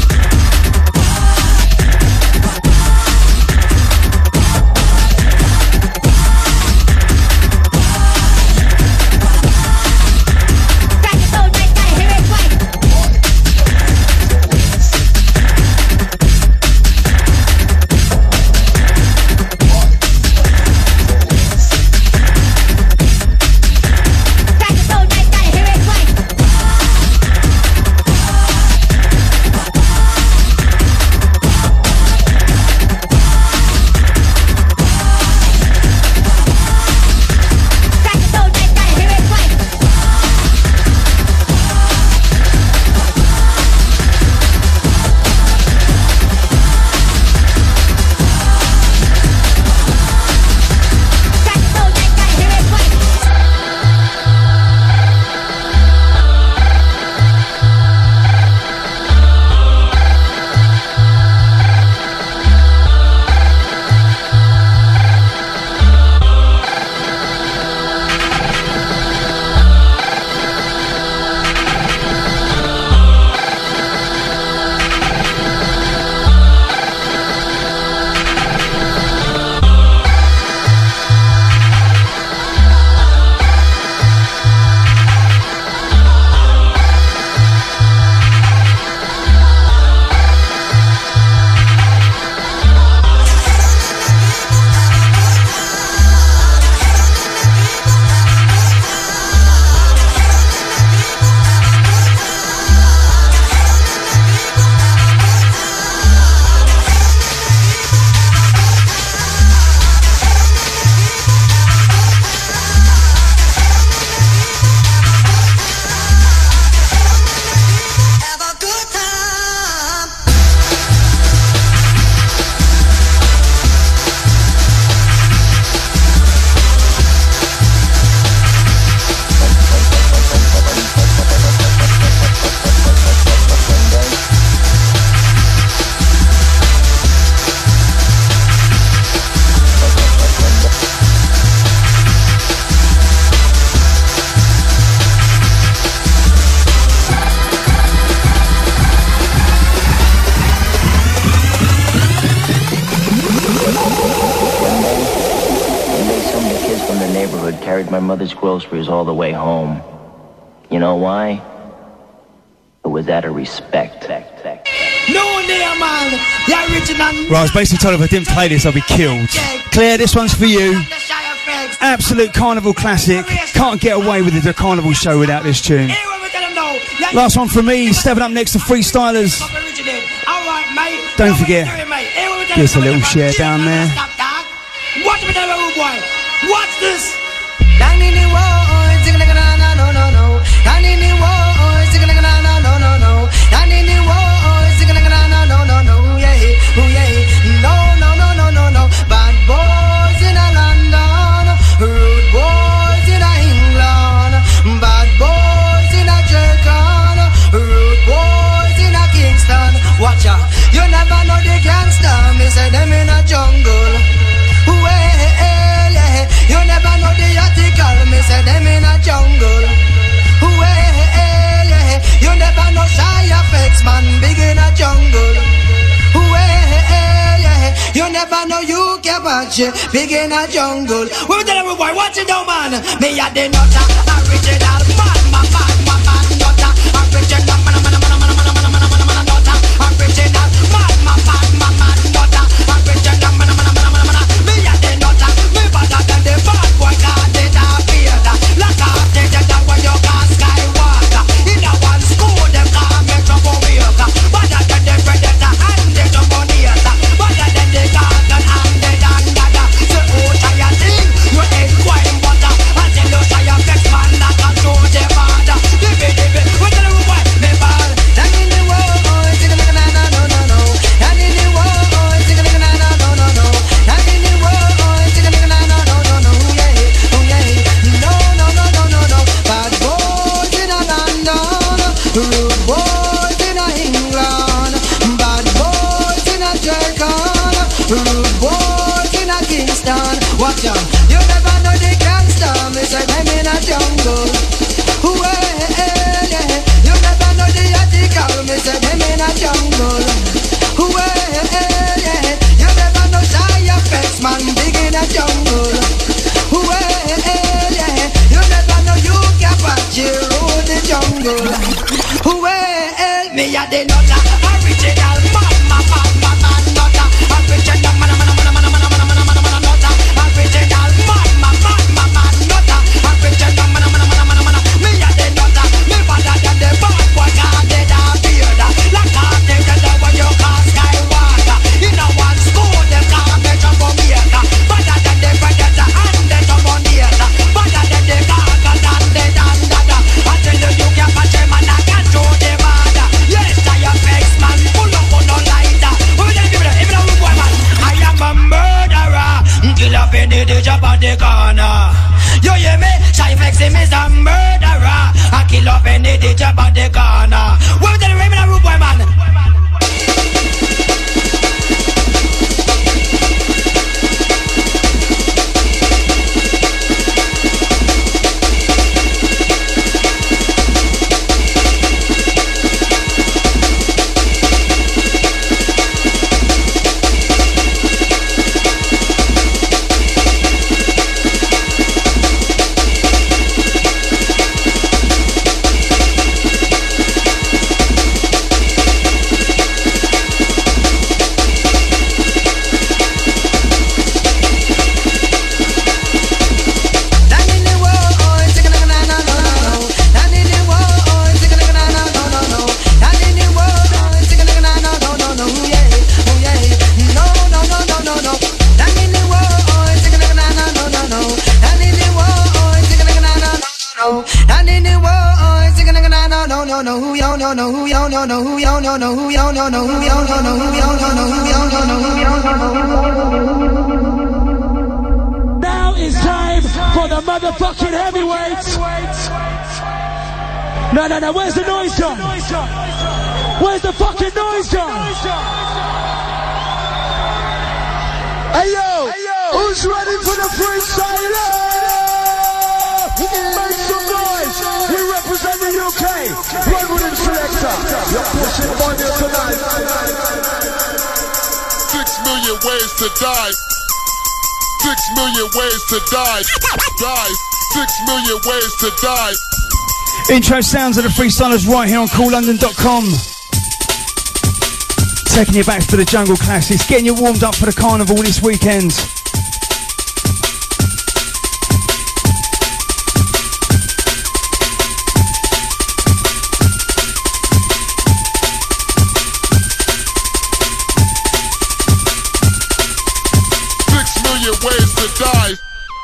my mother's groceries all the way home. You know why? It was out of respect. No name, man. The original. Right, I was basically told if I didn't play this, I'll be killed. Claire, this one's for you. Absolute carnival classic. Can't get away with the carnival show without this tune. Last one from me, stepping up next to Freestylers. Don't forget, give us a little share down there. Watch me, little boy. Watch this. Down in the wall, sing like na na no no no. Down in the wall, sing like na na no no no. Down in the wall, sing like na na no no no. Yeah, oh yeah. No no no no no no. Bad boys in a London, rude boys in a England, bad boys in a Jamaica, rude boys in a Kingston. Watch out, you never know the gangster. Me say them in a jungle. You never know the article, me say them in a jungle. Well, yeah. You never know shy effects, man, big in a jungle. Well, yeah. You never know you can watch it, big in a jungle. We tell every boy, watch it down, man. Me a the nutter, original man, man, man, man, man, nutter, original man, man, man, man, man, man, man, man, man, man, nutter, original man, man, man, man, man, nutter, original man, man, man, man, man, man. Me a the nutter, me better than the bad boy, cause they not fear that. Like I take it down when you can't skywalker. In a one school, them can't make trouble work. Better than the predator and the dominator. Better than the garden and the dandada. So who try a thing, you ain't quite butter. Until you try a flex man, that can show the border. Divi, divi, we tell you what, me ball. Down in the wall, sing a na na no no no. Down in the wall, sing a na na no no no. Down in the wall, sing a na na no no no no. Yeah, oh yeah. No no no no no no. Bad boys in a London, rude boys in a England, bad boys in a Jamaica, rude boys in a Kingston. Watch out, you never know the gangster. Me say them in a jungle. Well, yeah. You never know the article. Me say them in a jungle. Well, yeah. You never know shy effects, man, big in a jungle. Well, yeah. You never know you can watch it round the jungle. Well, me a the nutter, original man, man, man, man, man, nutter, original man, man, man, man, man, man, man, man, man, man, nutter, original man, man, man, man, man, nutter, original man, man, man, man, man, man. Me a the nutter, me better than the bad boy, cause they not fear that. Like I take it down when you can't skywalker. In a one school, them can't make trouble maker. Better than the predator and the dominator. Better than the garden and the dandada. Until you you can catch him and I can do the murder. Yes, I am vex man, pull up on no lighter. Who will tell people that even a rude boy man? I am a murderer, kill up in the job on the corner. You hear me? Shy vex him is a murderer. I kill up in the job on the corner. Who will tell you even a rude boy man? And in the world, singing no no no no no who yo no no who yo no no who yo no no who yo no no who yo no no who yo no no who yo no no who yo no no. Now it's time for the motherfucking heavyweights. No, no, no, where's the noise done? Where's the fucking noise done? Hey yo, who's ready for the freestyler? Make some noise. We represent the U K. Wimbledon selector. You're pushing money tonight. Six million ways to die. Six million ways to die. Die. Six million ways to die. Intro sounds of the freestylers right here on cool london dot com. Taking you back to the jungle classics, getting you warmed up for the carnival this weekend. Six million ways to die.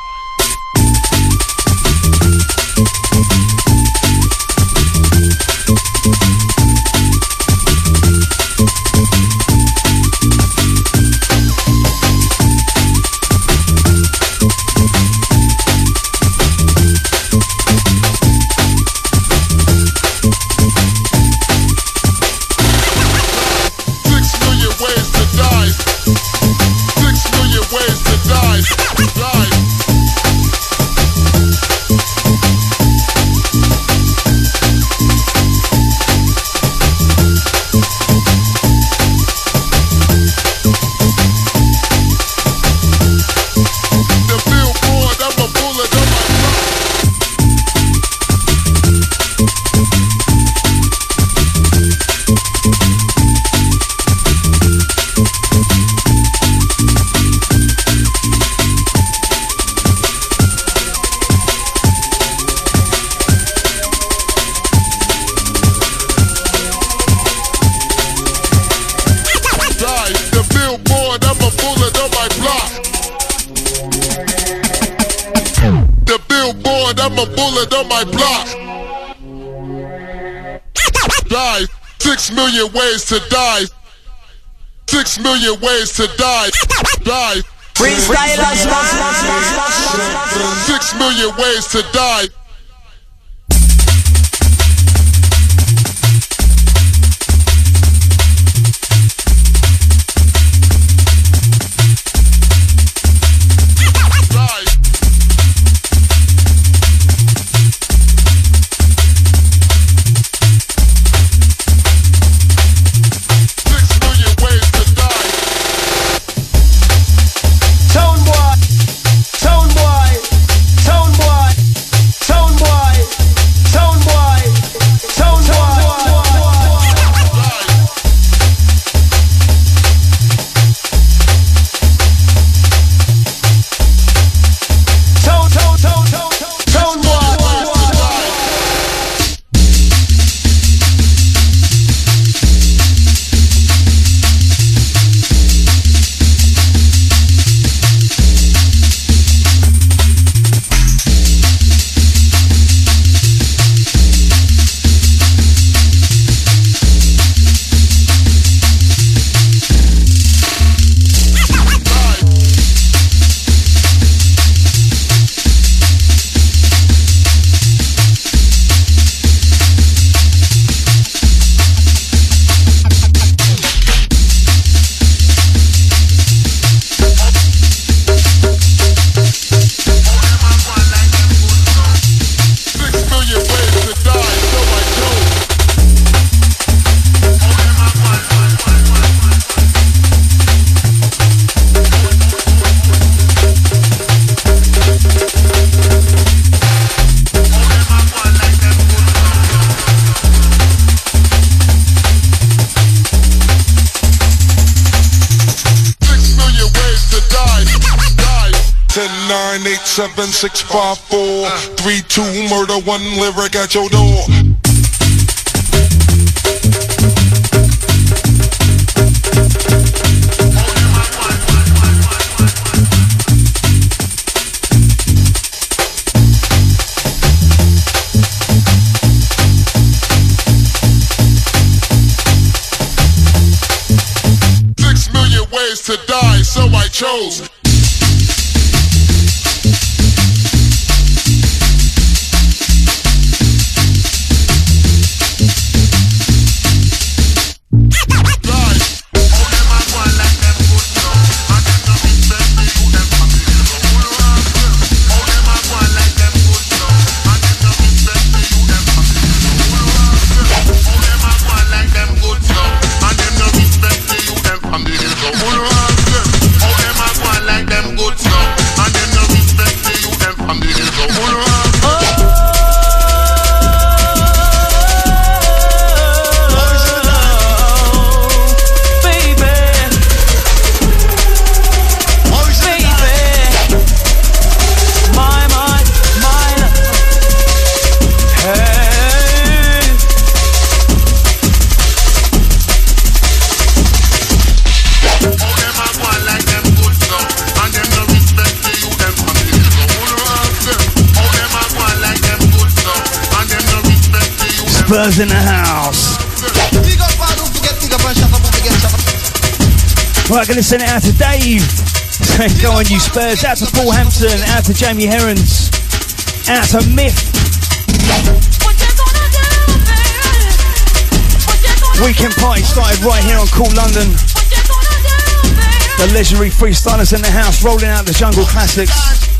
Million ways to die. Six million ways to die. Die. Freestylers, Six million ways to die. nine eight seven six five four three two murder one lyric at your door. Six million ways to die, so I chose. Like Spurs in the house. Right, gonna send it out to Dave. Go on, you Spurs. Out to Paul Hampton. Out to Jamie Herons. Out to Myth. Weekend party started right here on Cool London. The legendary freestylers in the house, rolling out the jungle classics.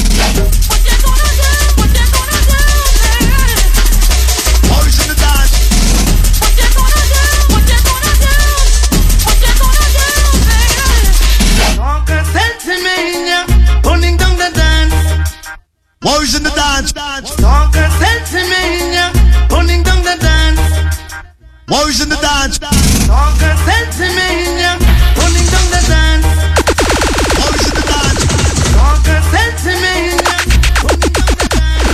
Boys in the dance. Talker sensimania, running down the dance. Boys in the dance. Talker sensimania, running down the dance. Boys in the dance. Talker sensimania, running down the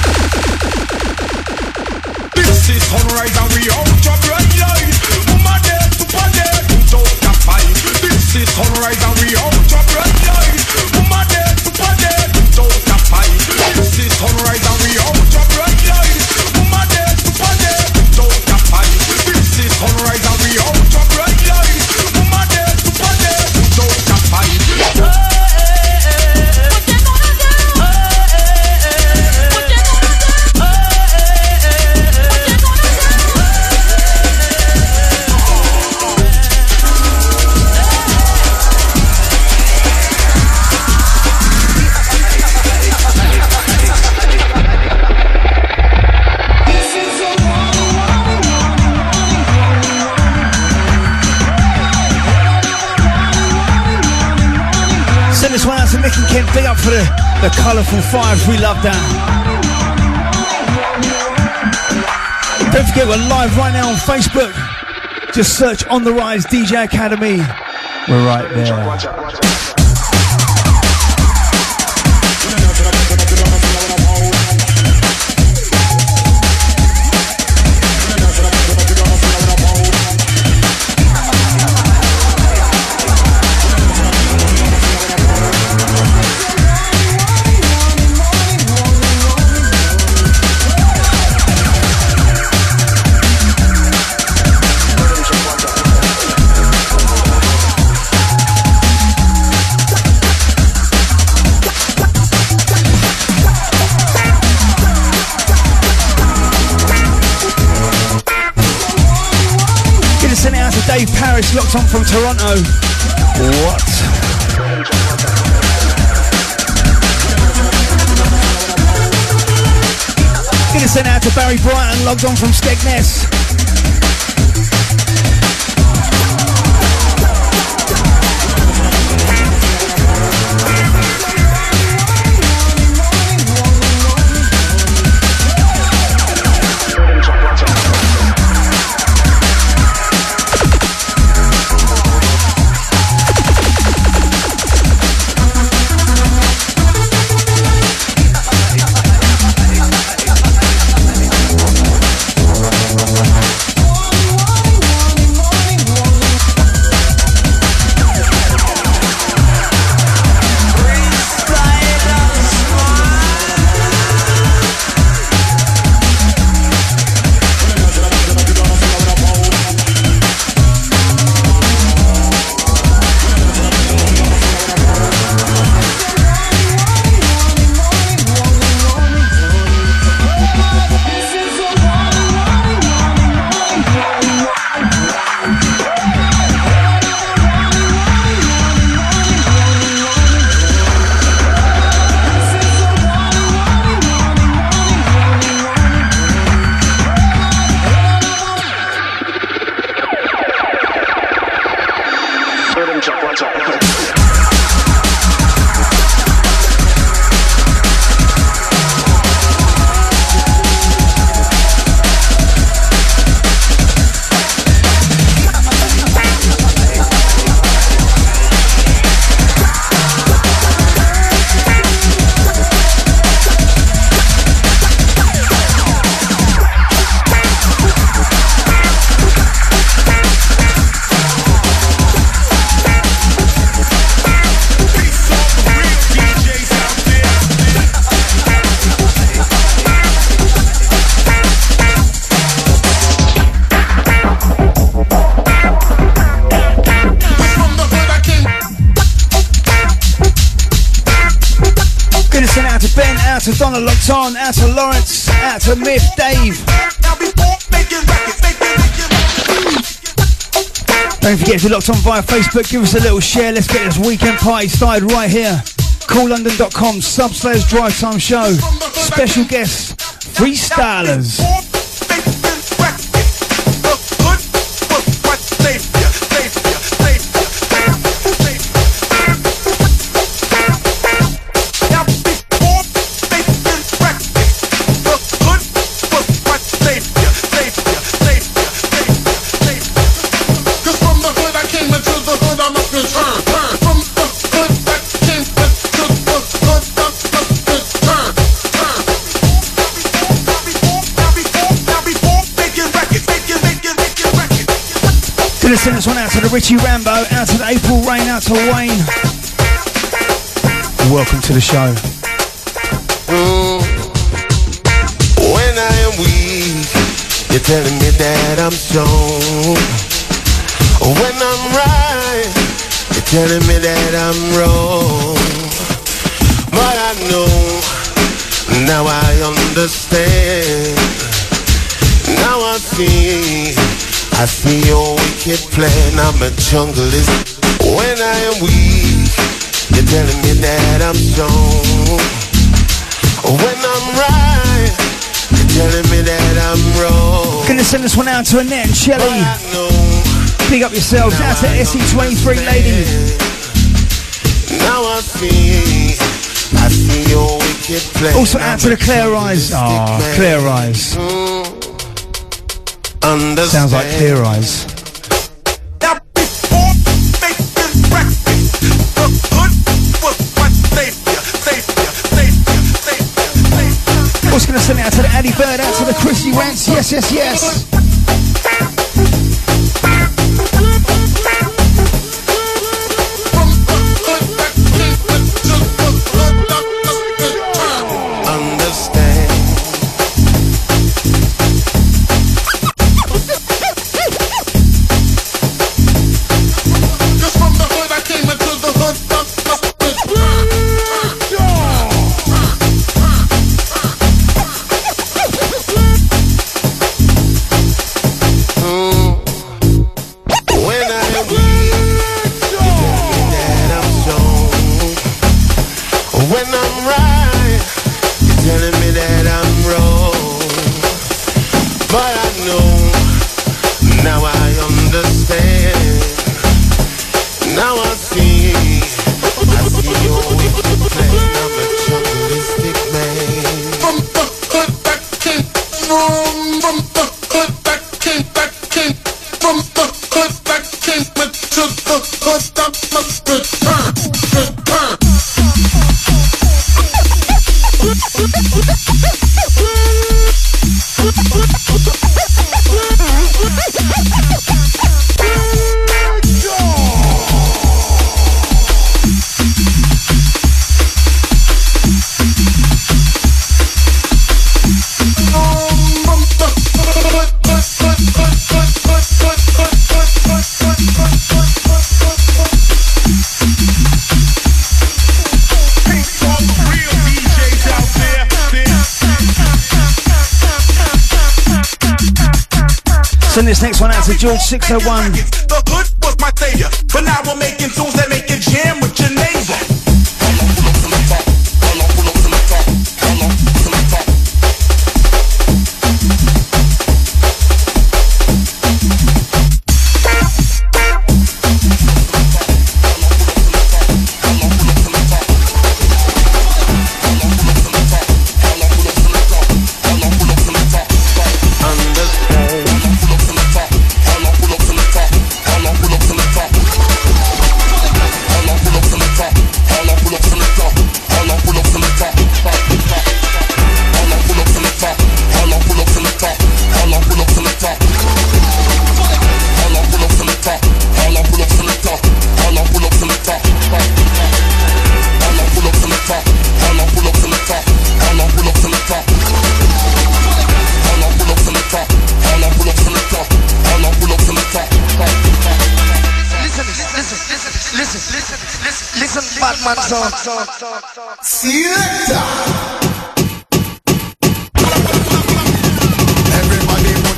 dance. This is sunrise and we out of bright light. Mama dead, papa dead, put out the fight. This is sunrise and we out of bright light. Mama dead, papa dead, put out the fight. This is sunrise and we out of bright light. Mama dead, papa dead, put out the fight. This is sunrise and we out of bright light. Mama dead, papa dead, put out the fight. This one out to Nick and Kent, big up for the, the colourful fives, we love that. Don't forget we're live right now on Facebook. Just search On The Rise D J Academy. We're right there. Dave Paris locked on from Toronto. What? Gonna send out to Barry Brighton, logged on from Skegness. Ghana locked on. Out to Lawrence, out to Myth, Dave. Don't forget, if you're locked on via Facebook, give us a little share. Let's get this weekend party started right here. cool london dot com, Sub Slayers Drive Time Show. Special guests, freestylers. Gonna send this one out to the Richie Rambo, out to the April Rain, out to Wayne. Welcome to the show. Mm. When I am weak, you're telling me that I'm strong. When I'm right, you're telling me that I'm wrong. But I know, now I understand. Now I see, I see your wicked plan. I'm a junglist. When I am weak, you're telling me that I'm strong. When I'm right, you're telling me that I'm wrong. Gonna send this one out to Annette and Shelly. Big up yourselves. Out to S E twenty-three lady. Now I see, I see your wicked plan. Also out to the Clear Eyes. Oh, Clear Eyes. Understand. Sounds like Clear Eyes. Also gonna send it out to the Addy Bird, out to the Chrissy Rants. Yes, yes, yes. Send this next one out to George six oh one. The hood was my savior, but now we're making tunes that make you jam with your neighbor. Selector.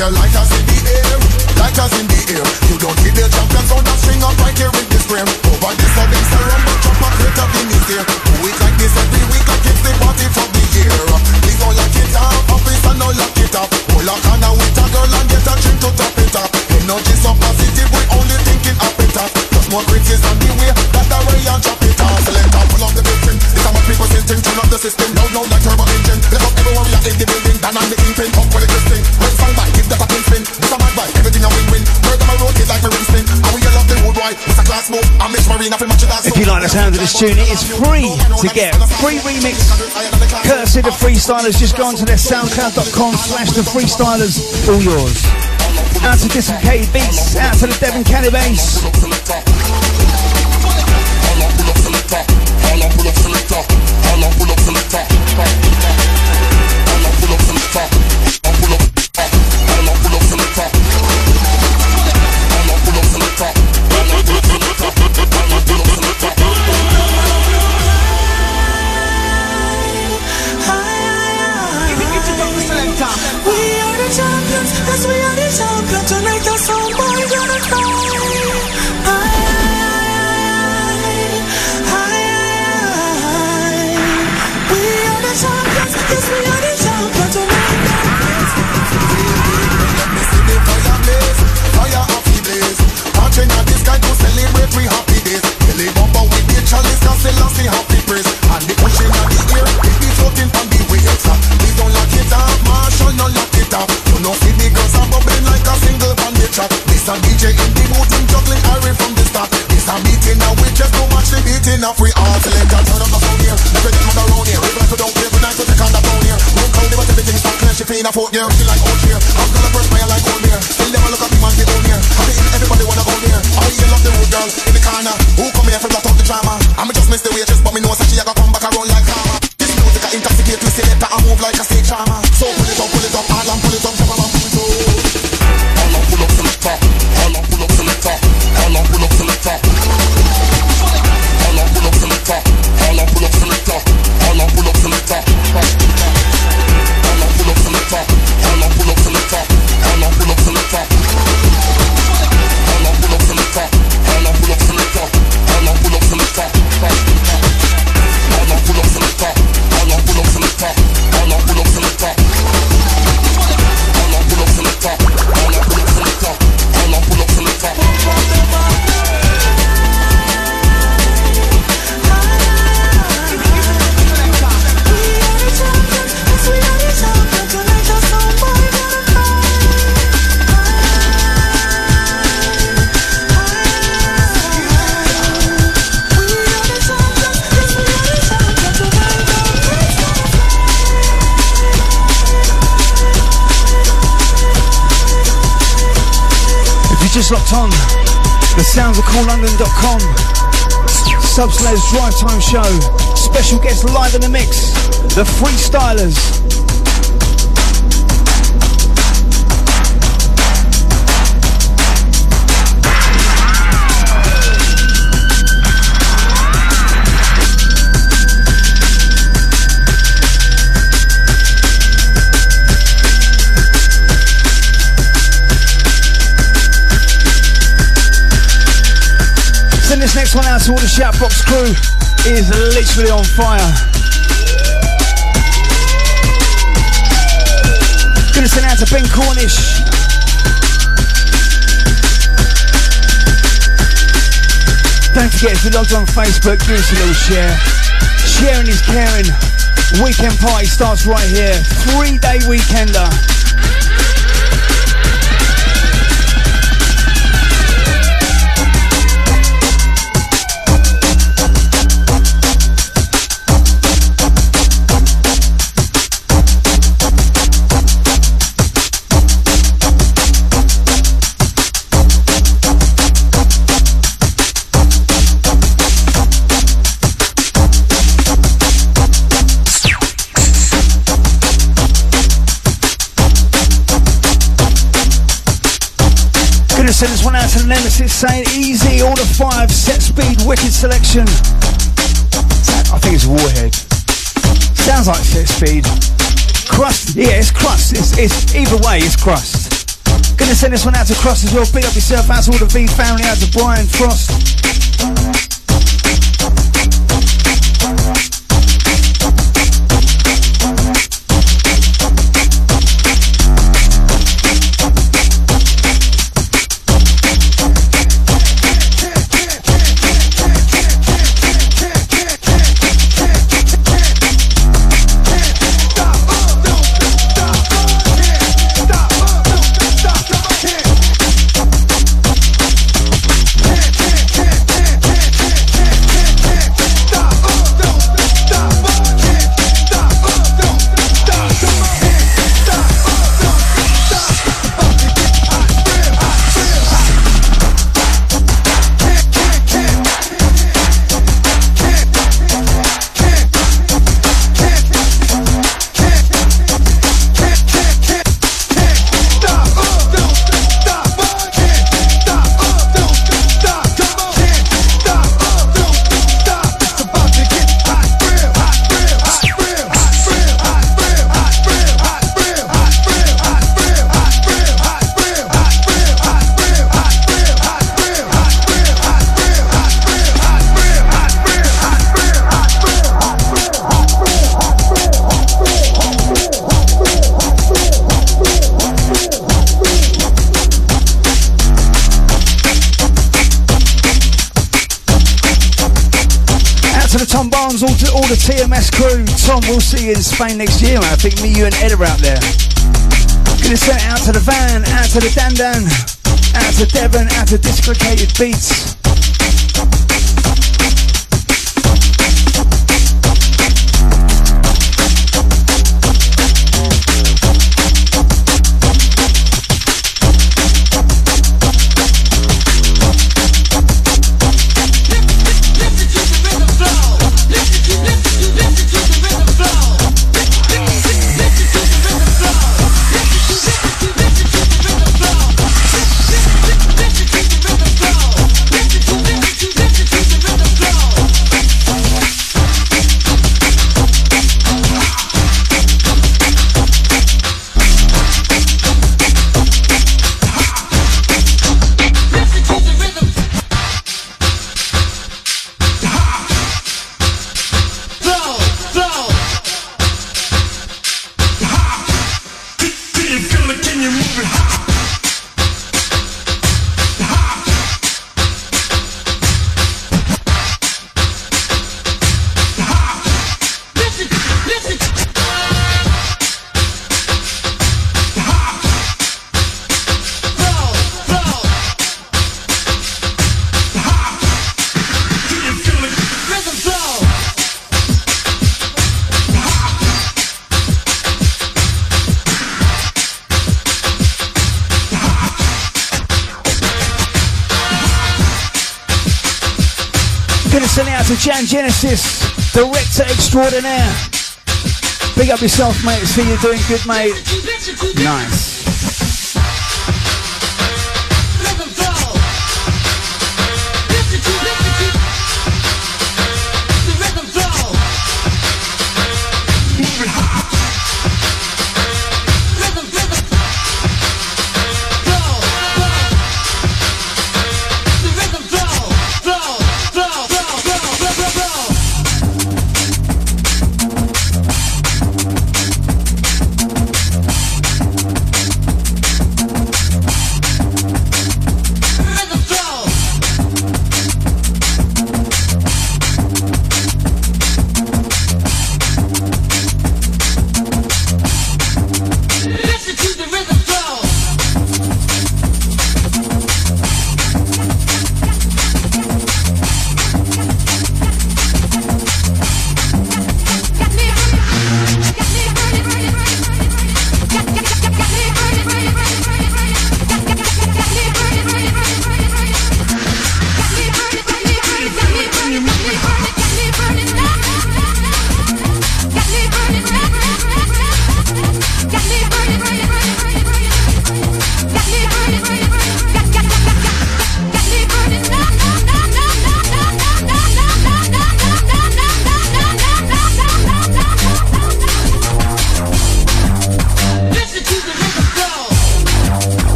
your lighters in the air, lighters in the air. You don't see the champions on the string up right here in this frame. Over this so them say rumble chop and create up in his ear. Do it like this every week like it's the party for the year. Please don't lock it up, office and don't lock it up. Hold a corner with a girl and get a drink to top it up. Energy so positive, we only thinking up it up. Just more criticism on the way, that's the way you drop it off. So let up, pull up the building. This how much people sitting, turn up the system. Loud, loud like turbo engine. Let up everyone we are in the building. Dan and the kingpin, up with the Christine. When song by, give that a pin spin. This a mad vibe, everything a win-win. Murder my road, like my rim spin. And we all love the wood wide. It's a glass move, I miss Marina for much of that. If you like the sound of this tune, it is free to get. Free remix, courtesy of the Freestylers. Just go onto their soundcloud.com slash the Freestylers. All yours. Out to Dislocated Beats, out to the Devon Cali Bass. Tonight the song boy gonna cry. We are the champions, yes we are the champions tonight. Let me see the fire blaze, fire off the blaze. Marching on this guy to celebrate we happy days. Billy Bumper with the chalice, cause they lost the happy praise. And the pushing on the ear, it be floating on the waves. Please don't lock it up, Marshall, don't lock it up. You know see the girls are bubbling like a single on the track. This a D J in the booth, him juggling Harry from the start. This a beating now, we just don't match the beating now. Free art, select and turn up the phone here. Never get mother around here. We like to don't play, we like to take on the phone here. Room cold, but everything start clear. She paying a fourth gear, feel like old cheer. I'm gonna burst my like old beer. Still never look at me man, the old here. I mean, everybody wanna go there. I mean, you love the road girl in the corner. Who come here for that out the drama? I'ma just miss the waitress, but me know that she a go come back around like karma. This music a intoxicate, we select and move like a stage charmer. So pull it up, pull it up, all and pull it up, jump around, pull it up. All and pull up to the top, all and pull up to the top, all and pull up to the top. All and pull up to the top, all and pull up to the top, all and pull up to the top. All and pull up to the top, all and pull up to the top, all and pull up to the top. All and pull up to the top, all and pull up to the top, all and pull up to the top. All and pull up to the top, all and pull up to the top, all and pull up to the top. All and pull up to the top, all and pull up to the top, all and pull up to the top. Just locked on the sounds of cool london dot com. Subslayers Drive Time Show. Special guest live in the mix, the Freestylers. This next one out to all the Shoutbox crew. It is literally on fire. Gonna send out to Ben Cornish. Don't forget, if you logged on Facebook, give us a little share. Sharing is caring. Weekend party starts right here. Three day weekender. Send this one out to the Nemesis saying easy, all the five, set speed, wicked selection. I think it's Warhead. Sounds like set speed. Crust, yeah, it's crust. It's, it's either way, it's crust. Gonna send this one out to Cross as well. Big up yourself, out to all the V family, out to Brian Frost. All the T M S crew. Tom, we'll see you in Spain next year, man. I think me, you and Ed are out there. Gonna send it out to the van, out to the Dan Dan, out to Devon, out to Dislocated Beats. Jan Genesis, director extraordinaire. Big up yourself, mate. See you doing good, mate. Nice.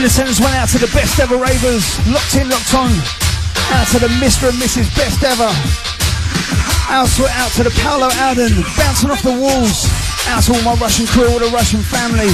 Gonna send this one out to the best ever ravers, locked in, locked on. Out to the Mister and Missus Best Ever. Out to, out to the Paolo Alden, bouncing off the walls. Out to all my Russian crew, all the Russian family.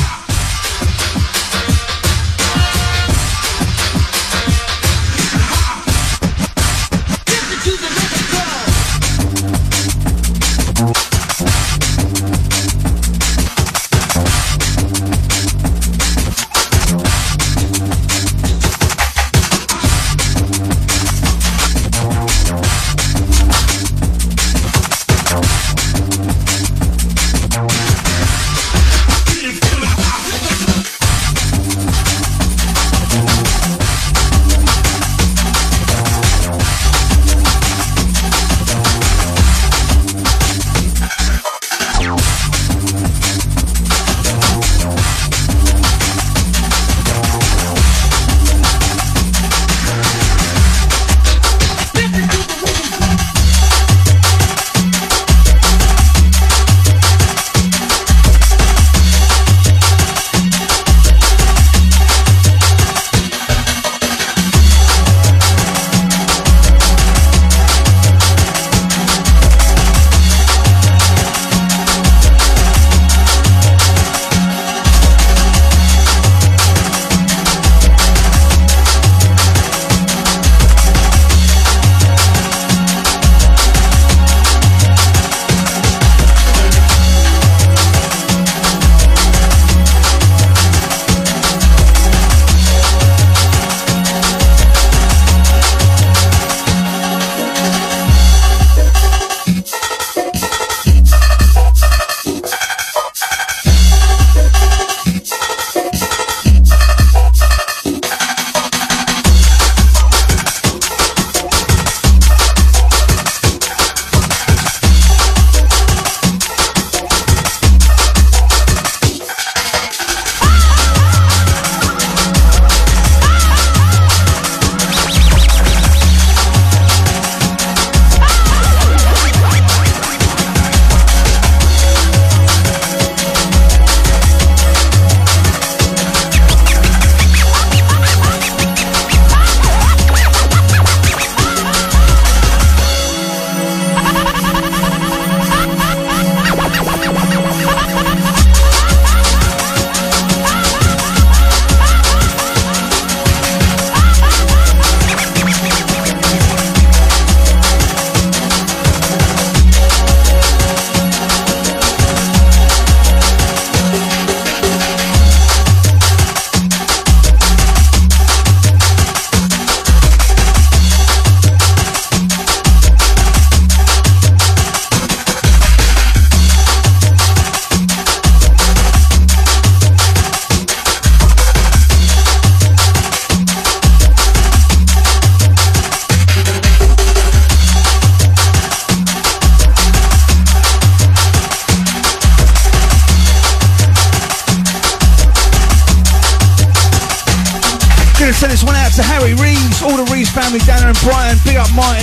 Send this one out to Harry Reeves, all the Reeves family down there in Brighton. Big up Martin,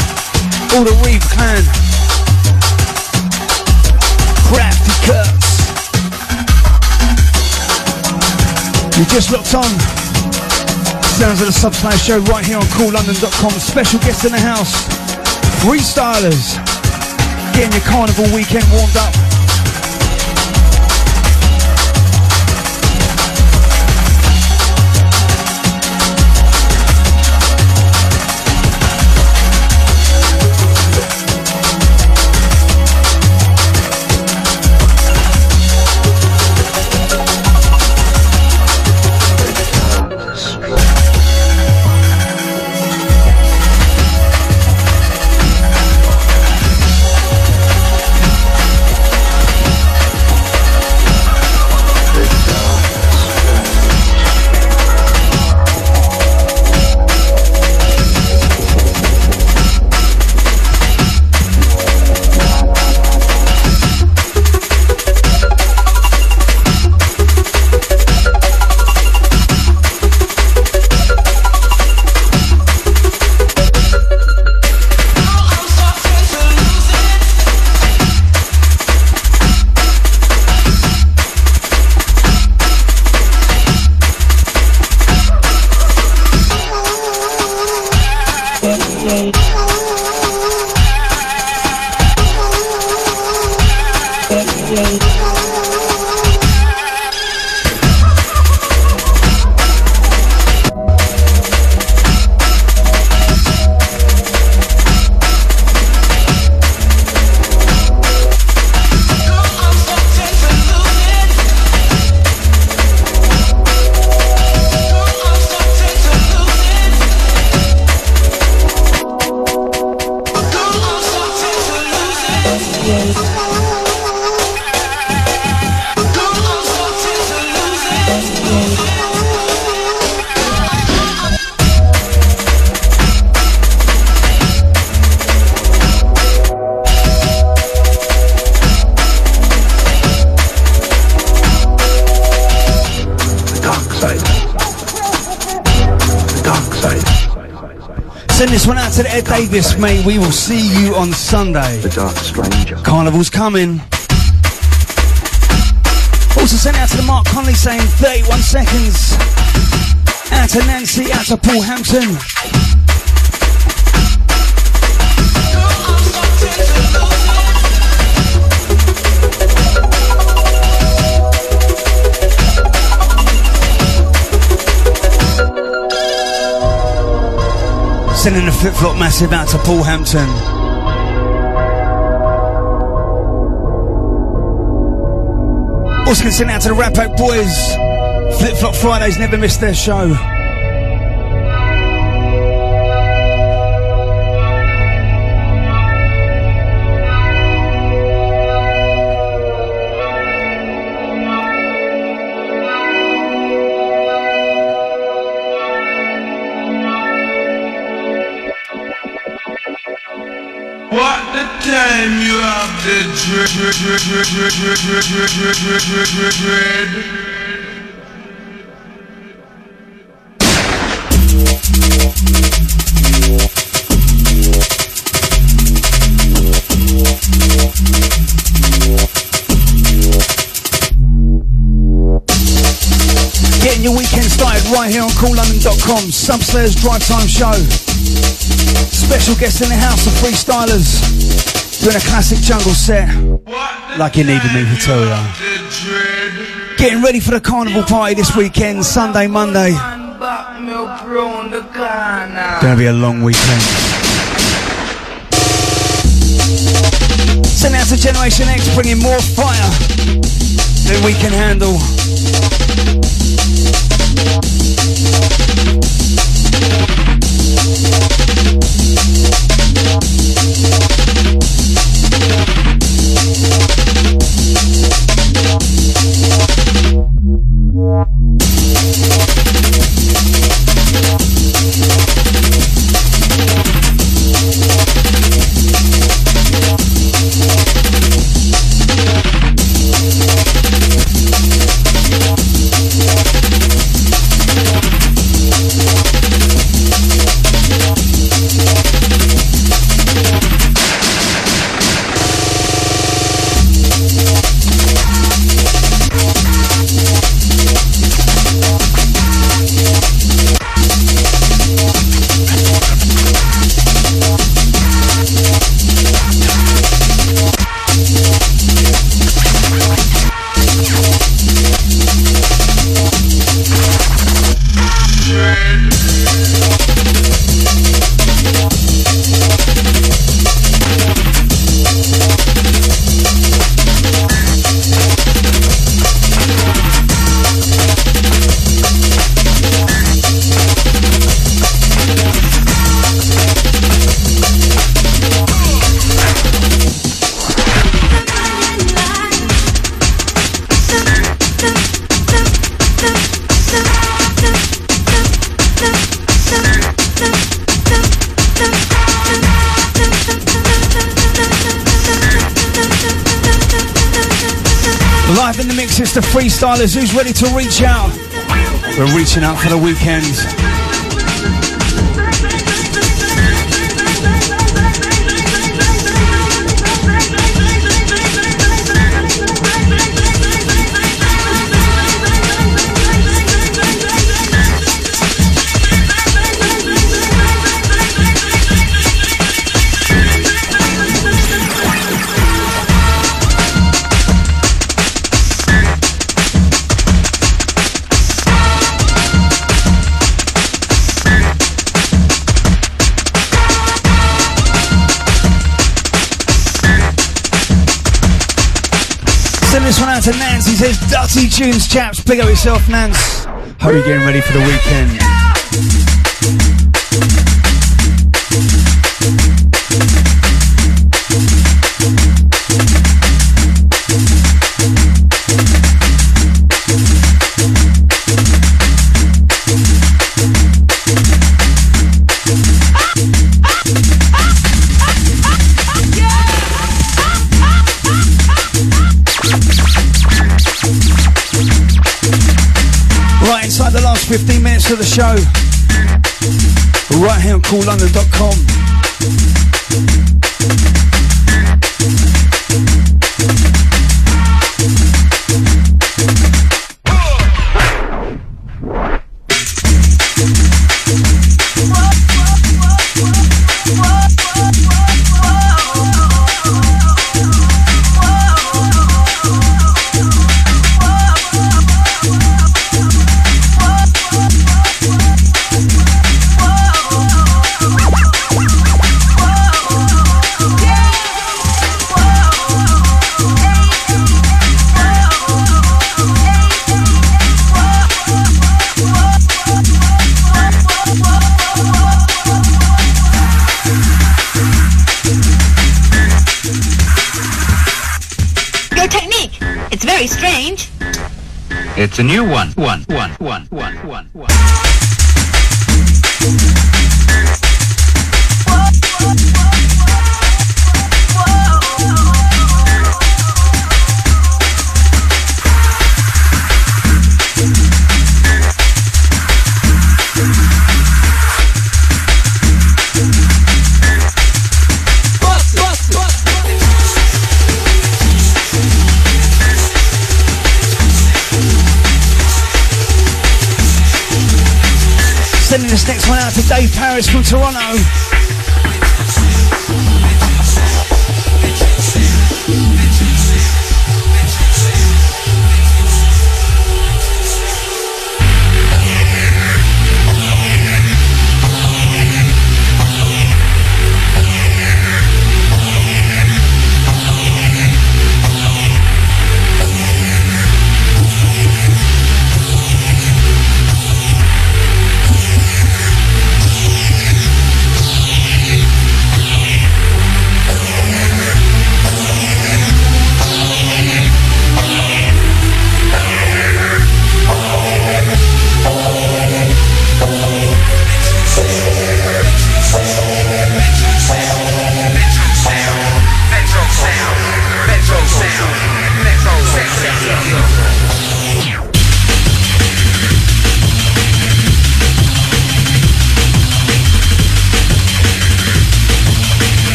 all the Reeves clan. Crafty Cuts. You just looked on. Sounds of the Subside Show right here on cool london dot com. Special guest in the house, freestylers, getting your carnival weekend warmed up. Send this one out to the Ed Davis, mate. We will see you on Sunday. The Dark Stranger. Carnival's coming. Also send out to the Mark Conley saying thirty-one seconds. Out to Nancy, out to Paul Hampton. Sending a flip-flop massive out to Paul Hampton. Also can send out to the Rat Pack boys. Flip-flop Fridays, never miss their show. Time you have the dread, dread, dread, dread, dread, dread, dread, dread, dread, dread, dread, dread. Getting your weekend started right here on cool london dot com. Substairs Drive Time Show. Special guest in the house of freestylers. Doing a classic jungle set. Like you needed me to tell ya. Getting ready for the carnival party this weekend. Sunday, Monday. Gonna be a long weekend. Send out to Generation X, bringing more fire than we can handle. Live in the mix, it's the freestylers. Who's ready to reach out? We're reaching out for the weekend. Send this one out to Nance. He says, dirty tunes, chaps. Pick up yourself, Nance. Hope you're getting ready for the weekend. Inside the last fifteen minutes of the show, right here on cool london dot com. It's a new one. One, one, one, one, one, one. Sending this next one out to Dave Paris from Toronto.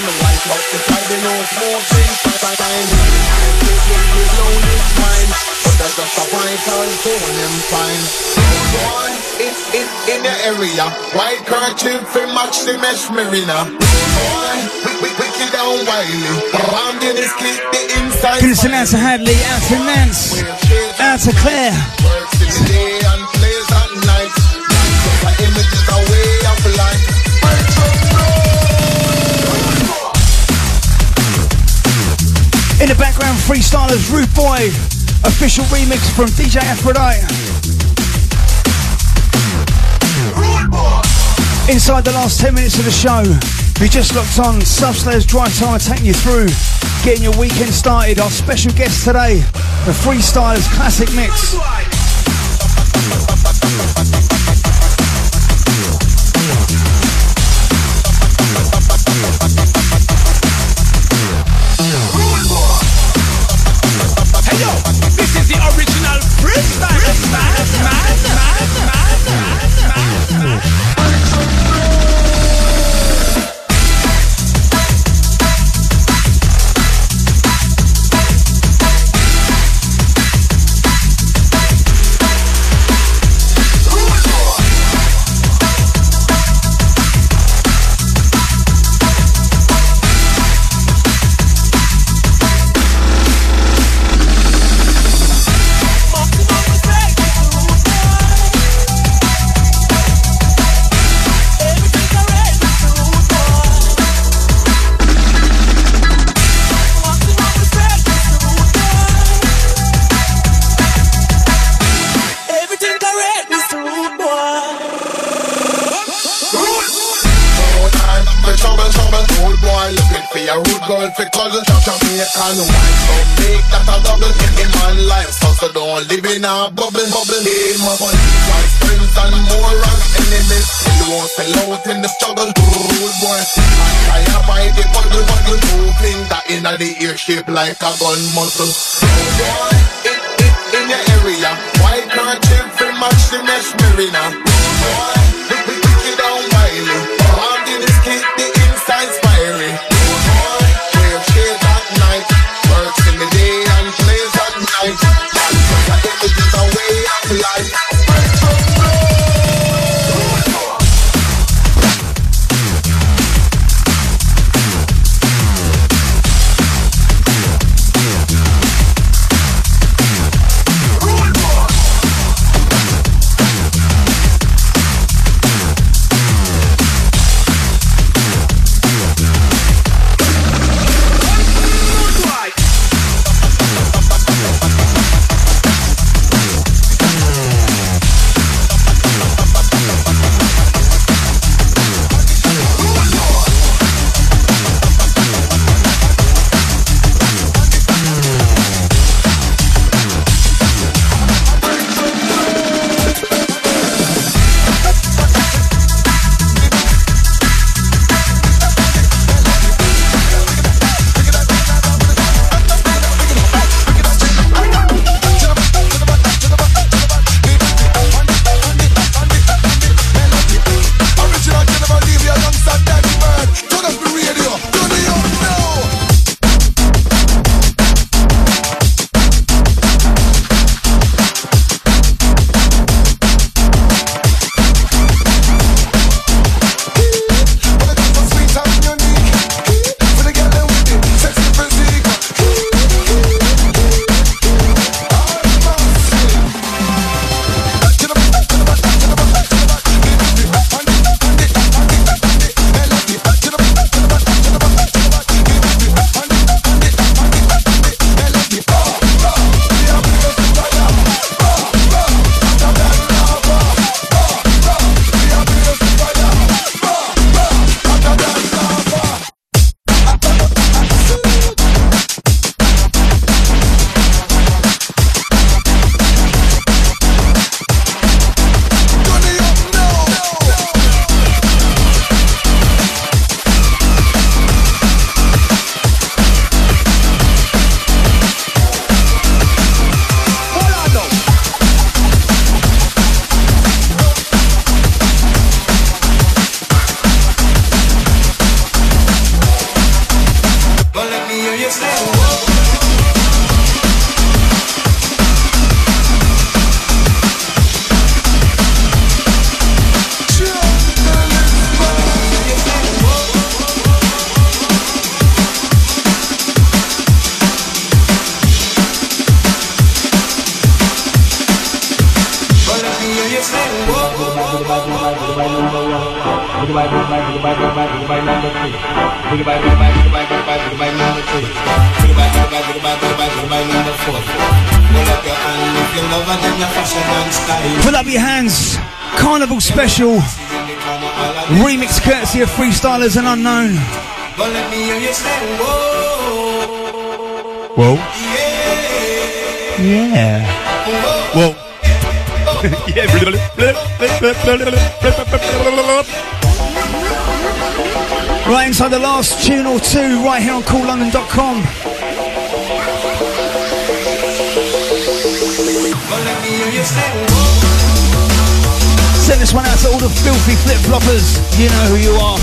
But They're just a vital soul them fine. Boy, it's it in the area. White kerchief fi match the mesh marina. Boy, we we wicked and wily. Around in this kid, the inside. Goodness, and out to Hadley, out to Nance, out to Claire. Works in the day and plays at night. My image is a way of life. In the background, freestylers, Rude Boy, official remix from D J Aphrodite. Inside the last ten minutes of the show, we just locked on Subslayer's Drive Time, taking you through, getting your weekend started. Our special guest today, the Freestylers Classic Mix. Hey yo, this is the original freestyle, freestyle, man, man, man, man, man, man. Girl fi cuddle, Jamaican wine. So make that a double in my life. So so don't live in a bubble, bubble. Hey, my boy, my friends and more and enemies. You won't sell out in the struggle, rude boy. I have by the bubble, bubble. Moving that inna the ear shape like a gun muzzle. Boy, it, it in your area. Why can't you fi match the mesh marina? Boy, we we wicked and wily. Around in this kid, the inside's fiery. Shades at night, works in the day and plays at night. That's the image is a way of life. Boogie bye, boogie bye, boogie bye, boogie bye, boogie bye number three. Boogie bye, boogie bye, boogie bye, boogie bye, boogie bye number three. Boogie bye, boogie bye, boogie bye, boogie bye, boogie bye number four. Pull up your hand if you love it, then your fashion and style. Pull up your hands. Carnival special. Remix courtesy of Freestylers and Unknown. But let me hear you say, whoa. Whoa. Yeah. Whoa. Yeah. Right inside the last tune or two, right here on cool london dot com. Send this one out to all the filthy flip-floppers. You know who you are.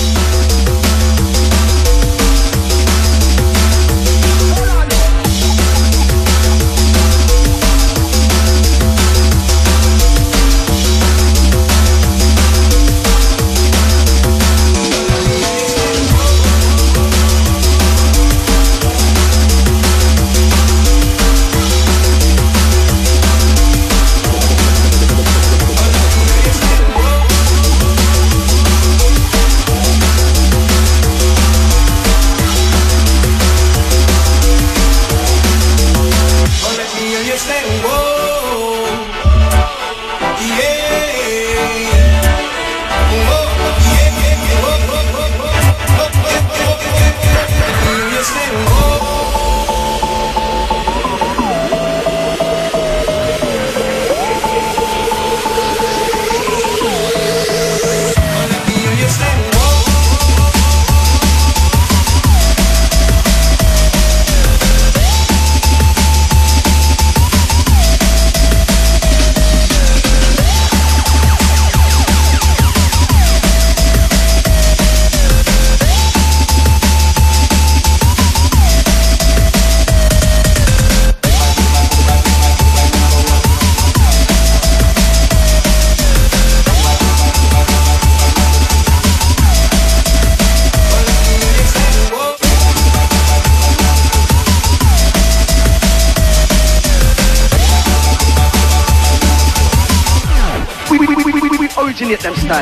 Originate them style.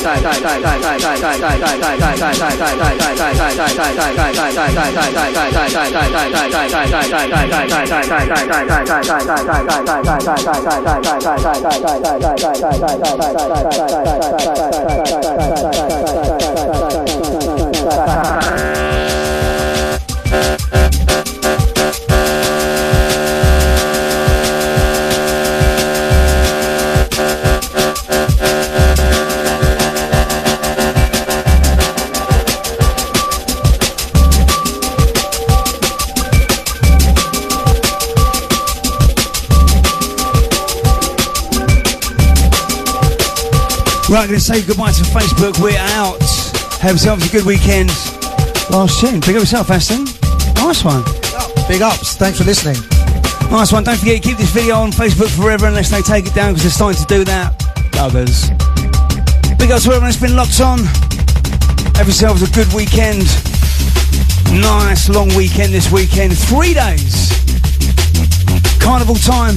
Right, going to say goodbye to Facebook. We're out. Have yourselves a good weekend. Last tune. Big up yourself, Aston. Nice one. Big ups. Thanks for listening. Nice one. Don't forget, keep this video on Facebook forever unless they take it down because they're starting to do that. Others. Big ups to everyone that's been locked on. Have yourselves a good weekend. Nice long weekend this weekend. Three days. Carnival time.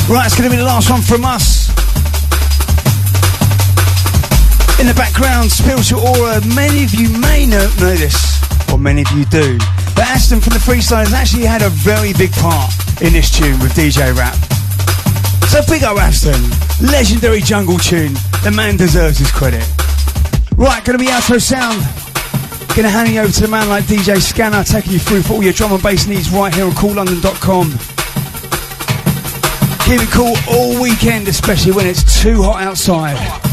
Right, it's going to be the last one from us. In the background, Spiritual Aura. Many of you may know, know this, or many of you do. But Aston from the Freestylers actually had a very big part in this tune with D J Rap. So big up Aston. Legendary jungle tune. The man deserves his credit. Right, going to be outro sound. Going to hand you over to the man like D J Scanner, taking you through for all your drum and bass needs right here on cool london dot com. Keep it cool all weekend, especially when it's too hot outside.